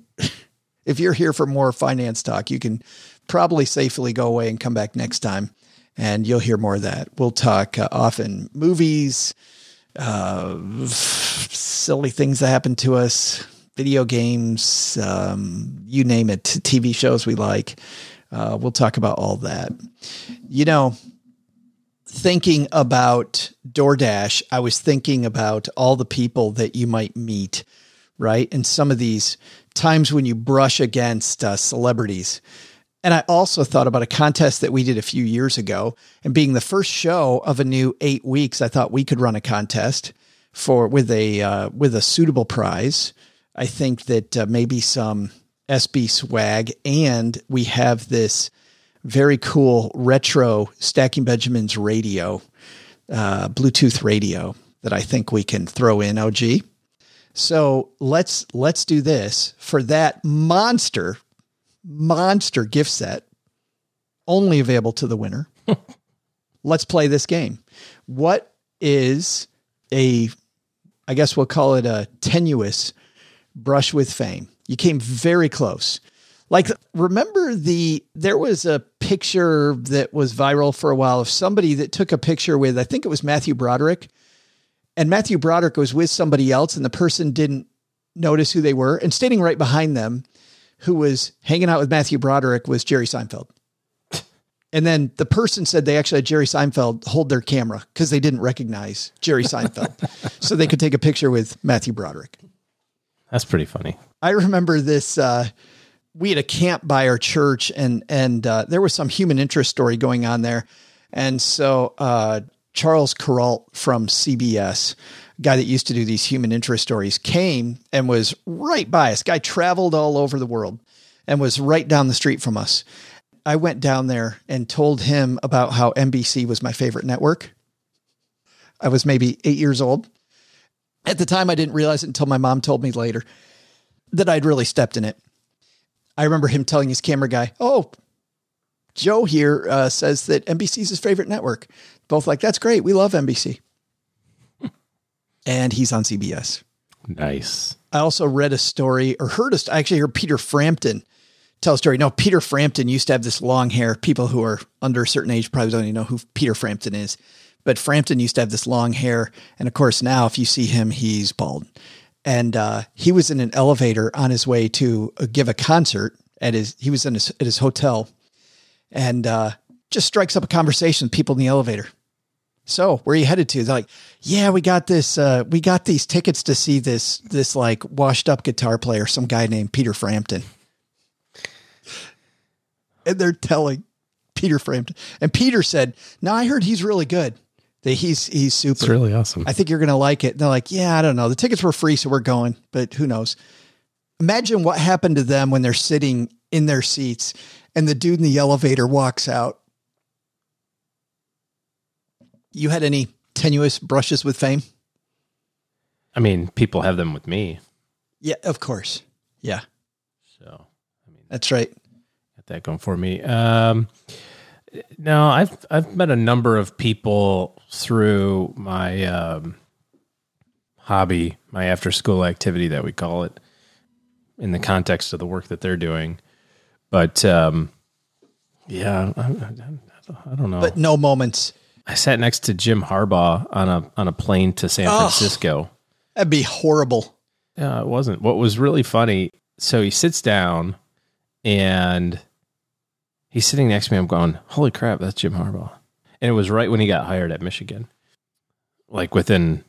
if you're here for more finance talk, you can probably safely go away and come back next time and you'll hear more of that. We'll talk uh, often movies, uh, silly things that happen to us, video games, um, you name it, T V shows we like. Uh, we'll talk about all that. You know, thinking about DoorDash, I was thinking about all the people that you might meet, right? And some of these times when you brush against uh, celebrities. And I also thought about a contest that we did a few years ago, and being the first show of a new eight weeks, I thought we could run a contest for with a uh, with a suitable prize. I think that uh, maybe some S B swag, and we have this very cool retro Stacking Benjamins radio, uh, Bluetooth radio that I think we can throw in, O G. So let's, let's do this for that monster, monster gift set, only available to the winner. Let's play this game. What is a, I guess we'll call it a tenuous brush with fame? You came very close. Like, remember the, there was a picture that was viral for a while of somebody that took a picture with, I think it was Matthew Broderick, and Matthew Broderick was with somebody else and the person didn't notice who they were, and standing right behind them, who was hanging out with Matthew Broderick, was Jerry Seinfeld. And then the person said they actually had Jerry Seinfeld hold their camera because they didn't recognize Jerry Seinfeld. So they could take a picture with Matthew Broderick. That's pretty funny. I remember this. Uh, we had a camp by our church, and and uh, there was some human interest story going on there. And so uh, Charles Kuralt from C B S, a guy that used to do these human interest stories, came and was right by us. Guy traveled all over the world and was right down the street from us. I went down there and told him about how N B C was my favorite network. I was maybe eight years old. At the time, I didn't realize it until my mom told me later that I'd really stepped in it. I remember him telling his camera guy, oh, Joe here uh, says that N B C is his favorite network. Both like, that's great. We love N B C. And he's on C B S. Nice. I also read a story or heard a, I actually heard Peter Frampton tell a story. No, Peter Frampton used to have this long hair. People who are under a certain age probably don't even know who Peter Frampton is. But Frampton used to have this long hair. And of course, now if you see him, he's bald. And uh, he was in an elevator on his way to uh, give a concert at his, he was in his, at his hotel and uh, just strikes up a conversation with people in the elevator. So where are you headed to? They're like, yeah, we got this, uh, we got these tickets to see this, this like washed up guitar player, some guy named Peter Frampton. And they're telling Peter Frampton. And Peter said, no, I heard he's really good. That he's, he's super. It's really awesome. I think you're going to like it. And they're like, yeah, I don't know. The tickets were free, so we're going, but who knows? Imagine what happened to them when they're sitting in their seats and the dude in the elevator walks out. You had any tenuous brushes with fame? I mean, people have them with me. Yeah, of course. Yeah. So, I mean, that's right. Got that going for me. Um, no, I've, I've met a number of people through my, um, hobby, my after school activity that we call it in the context of the work that they're doing. But, um, yeah, I, I, I don't know. But no moments. I sat next to Jim Harbaugh on a, on a plane to San Oh, Francisco. That'd be horrible. Yeah, it wasn't. What was really funny, so he sits down and he's sitting next to me. I'm going, holy crap, that's Jim Harbaugh. And it was right when he got hired at Michigan, like within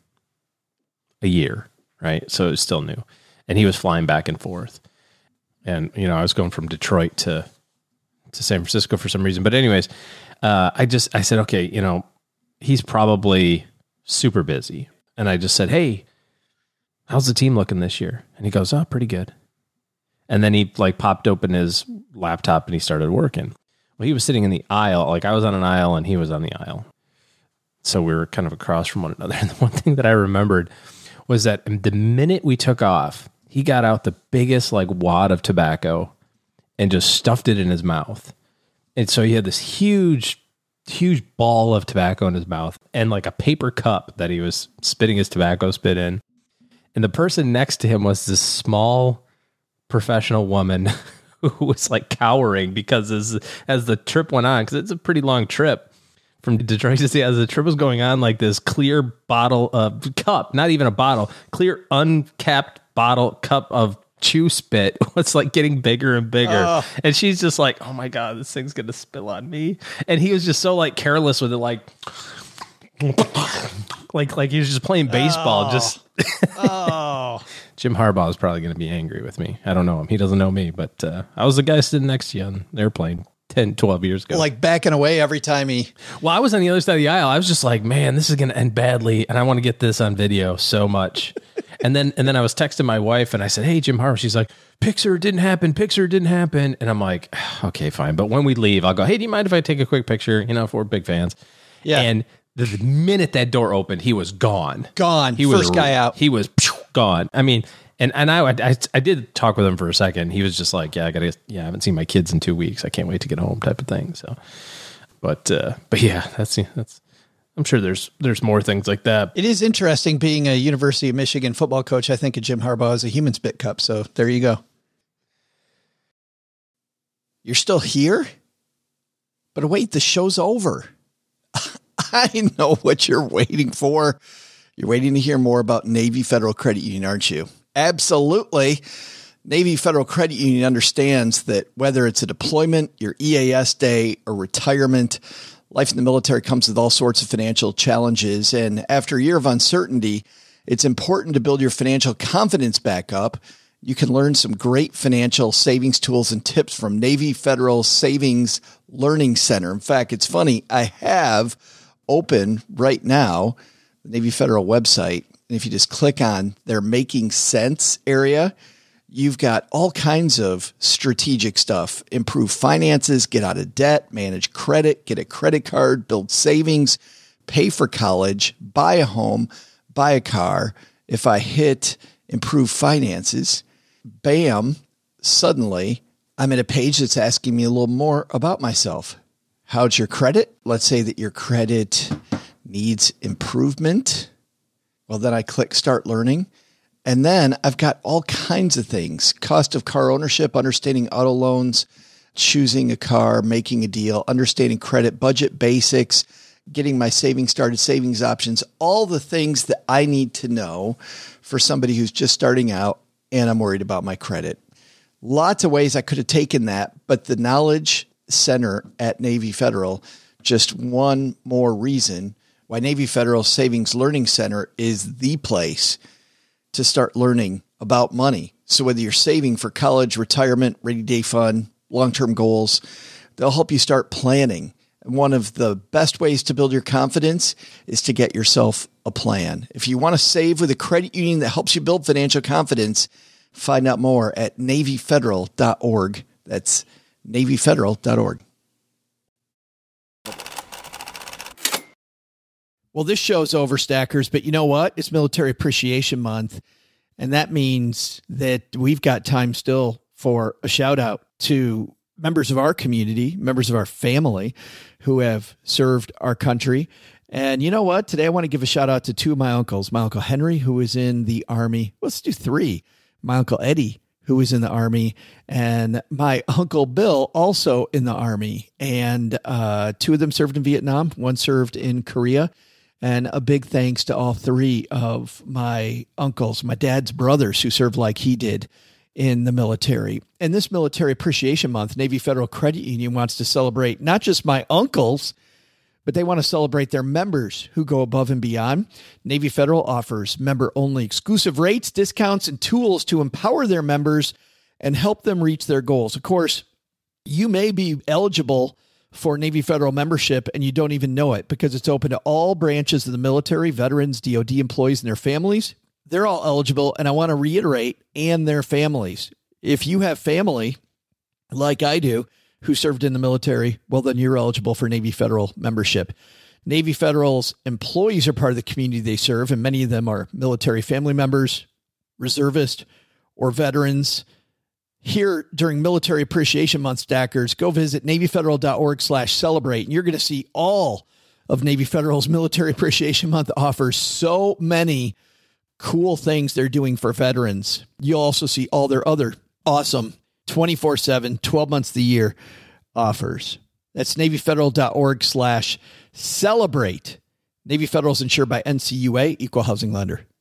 a year, right? So it was still new. And he was flying back and forth. And, you know, I was going from Detroit to, to San Francisco for some reason. But anyways, uh, I just, I said, okay, you know, he's probably super busy. And I just said, hey, how's the team looking this year? And he goes, oh, pretty good. And then he like popped open his laptop and he started working. Well, he was sitting in the aisle. Like I was on an aisle and he was on the aisle. So we were kind of across from one another. And the one thing that I remembered was that the minute we took off, he got out the biggest like wad of tobacco and just stuffed it in his mouth. And so he had this huge, huge ball of tobacco in his mouth and like a paper cup that he was spitting his tobacco spit in. And the person next to him was this small professional woman who was like cowering because as, as the trip went on, because it's a pretty long trip from Detroit to see, as the trip was going on, like this clear bottle of cup, not even a bottle, clear uncapped bottle cup of chew spit was like getting bigger and bigger. Oh. And she's just like, oh my God, this thing's going to spill on me. And he was just so like careless with it. Like, like, like he was just playing baseball. Oh. Just, oh, Jim Harbaugh is probably going to be angry with me. I don't know him. He doesn't know me, but uh, I was the guy sitting next to you on the airplane ten, twelve years ago. Like backing away every time he... Well, I was on the other side of the aisle. I was just like, man, this is going to end badly. And I want to get this on video so much. and then and then I was texting my wife and I said, hey, Jim Harbaugh. She's like, Pixar didn't happen. Pixar didn't happen. And I'm like, okay, fine. But when we leave, I'll go, hey, do you mind if I take a quick picture? You know, if we're big fans. Yeah. And the minute that door opened, he was gone. Gone. He First was, guy out. He was gone. I mean... And and I, I I did talk with him for a second. He was just like, yeah, I gotta, yeah, I haven't seen my kids in two weeks. I can't wait to get home, type of thing. So, but uh, but yeah, that's that's. I'm sure there's there's more things like that. It is interesting being a University of Michigan football coach. I think of Jim Harbaugh as a human spit cup. So there you go. You're still here, but wait, the show's over. I know what you're waiting for. You're waiting to hear more about Navy Federal Credit Union, aren't you? Absolutely. Navy Federal Credit Union understands that whether it's a deployment, your E A S day, or retirement, life in the military comes with all sorts of financial challenges. And after a year of uncertainty, it's important to build your financial confidence back up. You can learn some great financial savings tools and tips from Navy Federal Savings Learning Center. In fact, it's funny, I have open right now the Navy Federal website. And if you just click on their Making Sense area, you've got all kinds of strategic stuff. Improve finances, get out of debt, manage credit, get a credit card, build savings, pay for college, buy a home, buy a car. If I hit improve finances, bam, suddenly I'm at a page that's asking me a little more about myself. How's your credit? Let's say that your credit needs improvement. Well, then I click Start Learning. And then I've got all kinds of things. Cost of car ownership, understanding auto loans, choosing a car, making a deal, understanding credit, budget basics, getting my savings started, savings options, all the things that I need to know for somebody who's just starting out and I'm worried about my credit. Lots of ways I could have taken that, but the Knowledge Center at Navy Federal, just one more reason why Navy Federal Savings Learning Center is the place to start learning about money. So whether you're saving for college, retirement, rainy day fund, long-term goals, they'll help you start planning. And one of the best ways to build your confidence is to get yourself a plan. If you want to save with a credit union that helps you build financial confidence, find out more at Navy Federal dot org. That's Navy Federal dot org. Well, this show's over, Stackers, but you know what? It's Military Appreciation Month, and that means that we've got time still for a shout out to members of our community, members of our family who have served our country. And you know what? Today I want to give a shout out to two of my uncles. My Uncle Henry, who was in the Army. Let's do three. My Uncle Eddie, who was in the Army, and my Uncle Bill, also in the Army. And uh, two of them served in Vietnam. One served in Korea. And a big thanks to all three of my uncles, my dad's brothers, who served like he did in the military. And this Military Appreciation Month, Navy Federal Credit Union wants to celebrate not just my uncles, but they want to celebrate their members who go above and beyond. Navy Federal offers member-only exclusive rates, discounts, and tools to empower their members and help them reach their goals. Of course, you may be eligible for Navy Federal membership and you don't even know it because it's open to all branches of the military, veterans, D O D employees, and their families. They're all eligible, and I want to reiterate, and their families. If you have family, like I do, who served in the military, well, then you're eligible for Navy Federal membership. Navy Federal's employees are part of the community they serve, and many of them are military family members, reservists, or veterans. Here during Military Appreciation Month, Stackers, go visit Navy Federal dot org slash celebrate, and you're going to see all of Navy Federal's Military Appreciation Month offers so many cool things they're doing for veterans. You'll also see all their other awesome twenty-four seven, twelve months of the year offers. That's Navy Federal dot org slash celebrate. Navy Federal is insured by N C U A, Equal Housing Lender.